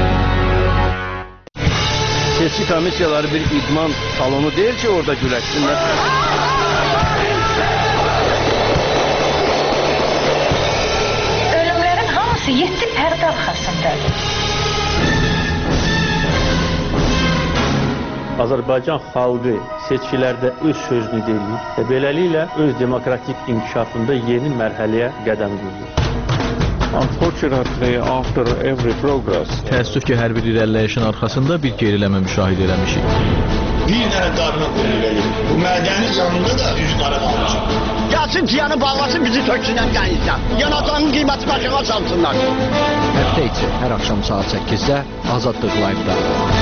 S14: Seçki komissiyaları bir idman salonu deyil ki, orada güləşsinlər.
S15: Ölümlərin hamısı 7 pərdə arxasındadır.
S16: Azərbaycan xalqı seçkilərdə öz sözünü deyir və beləliklə öz demokratik inkişafında yeni mərhələyə qədəm qoyur.
S17: Unfortunately, after every progress,
S7: təəssüf ki, hər bir irəliləyişin arxasında bir geriləmə müşahidə eləmişik.
S18: Bir dənə darına qoyulur. Bu mədəni yanında da üz qara qalmışıq.
S13: Gəlsin ciyanı bağlasın, bizi töksünən qənizdən. Yanacağının qiyməti başına çalsınlar.
S19: Həftə içi hər axşam saat 8-də Azadlıq Live-da.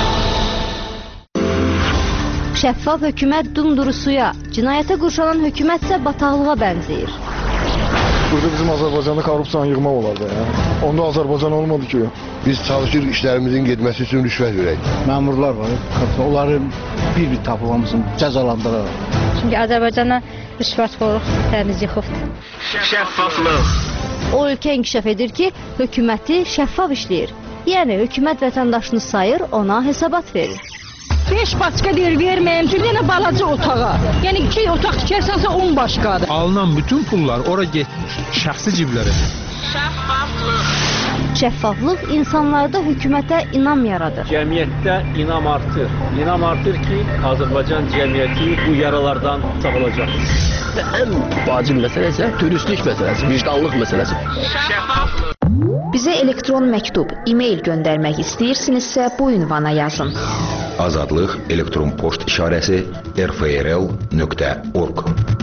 S1: Şəffaf hökumət dumdurusuya, cinayətə qurşanan hökumət isə bataqlığa bənzəyir.
S20: Burada bizim Azərbaycanda korrupsiyanı yığmaq olardı ya. Onda Azərbaycan olmadı ki.
S21: Biz çalışırıq işlərimizin getməsi üçün rüşvət verək.
S19: Məmurlar var, onları bir-bir tapılmasın, cəzalandıraraq.
S22: Çünki Azərbaycana rüşvətxorluq təmiz yıxıbdır.
S6: Şəffaflıq.
S1: O ölkə inkişaf edir ki, hökuməti şəffaf işləyir. Yəni, hökumət vətəndaşını sayır, ona hesabat verir.
S22: 5 başqa deyir, verməyim, bir dənə balaca otağa. Yəni 2 otaq tikərsənsə 10 başqadır.
S17: Alınan bütün pullar ora getmiş, şəxsi ciblərə.
S6: Şəffaflıq.
S1: Şəffaflıq insanlarda hökumətə inam yaradır.
S16: Cəmiyyətdə inam artır. İnam artır ki, Azərbaycan cəmiyyəti bu yaralardan sağolacaq.
S19: Ən vacib məsələ isə dürüstlük məsələsi, vicdanlıq məsələsi.
S6: Şəffaflıq.
S1: Bizə elektron məktub, e-mail göndərmək istəyirsinizsə bu ünvana yazın.
S21: Azadlıq elektron post işarəsi rfrl.org.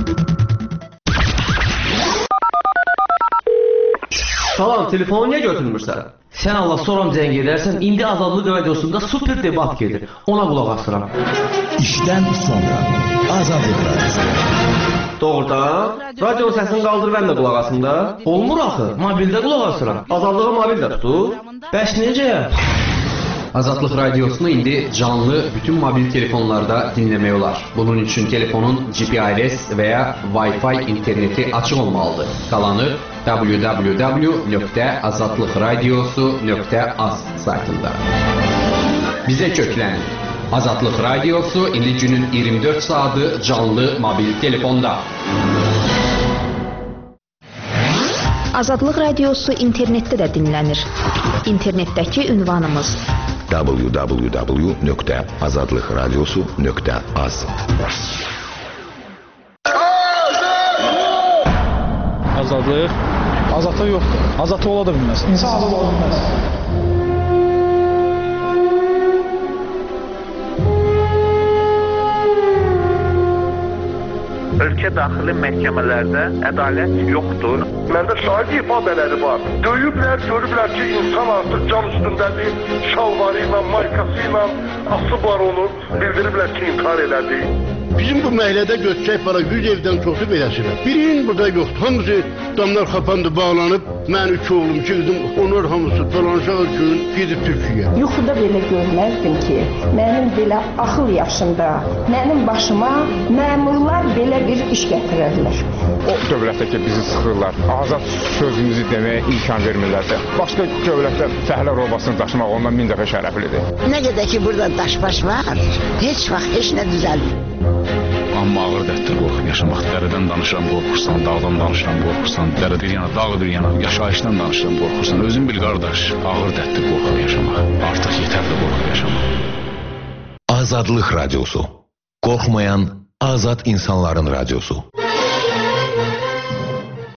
S23: Salam, telefonu niyə götürmürsən? Sən Allah soram zəng edərsən, indi Azadlıq Radiosunda super debat gedir. Ona qulaq asıram.
S24: İşdən sonra Azadlıq Radiosu.
S23: Doğrudan? Radio səsini qaldır, mən də qulaq asım da. Olmur axı, mobildə qulaq asıram. Azadlığı mobildə tutur. Bəs necə?
S25: Azadlıq Radiosunu indi canlı bütün mobil telefonlarda dinləmək olar. Bunun üçün telefonun GPRS və ya Wi-Fi interneti açıq olmalıdır. Qalanı www.azadlıqradiosu.az saytında. Bizə köklənin. Azadlıq Radiosu indi günün 24 saatı canlı mobil telefonda.
S1: Azadlıq Radiosu internetdə də dinlənir. İnternetdəki ünvanımız
S21: www.azadlıqradiosu.az.
S17: Azadlıq? Azadlıq yoxdur. Azadlıq ola da bilməz. İnsan azad ola bilməz.
S6: ölkə daxili məhkəmələrdə ədalət yoxdur. Məndə şahid ifadələri var. Döyüblər, görüblər ki, insan artıq can üstündədir, şalvarı ilə, maykası ilə asıblar onu, bildiriblər ki, intihar elədi.
S13: Bizim bu məhəllədə götürək para 100 evdən çoxu beləsilər. Birinin burada yoxdur. Hamısı damlar kapandı, bağlanıb. Mən 3 oğlum, 2 qızım, onlar hamısı dolanacaq üçün gedib Türkiyə.
S8: Yuxuda belə görməzdim ki, mənim belə axıl yaşında, mənim başıma məmurlar belə bir iş gətirirlər.
S9: O dövlətdə ki, bizi sıxırlar, azad sözümüzü deməyə imkan vermirlərsə, başqa dövlətdə fəhlər obasını daşımaq ondan 1000 dəfə şərəflidir.
S10: Nə qədər ki, burada daş-baş var, heç vaxt heç nə düzəlmir.
S3: Amma ağır dərtdir qorxub yaşamaq. Dərədən danışıram, qorxursan, dağdan danışıram, qorxursan, dərə bir yana, dağ bir yana, yaşayışdan danışıram, qorxursan. Özün bil qardaş, ağır dərtdir qorxub yaşamaq. Artıq yetərli qorxub yaşamaq.
S21: Azadlıq radiosu. Qorxmayan azad insanların radiosu.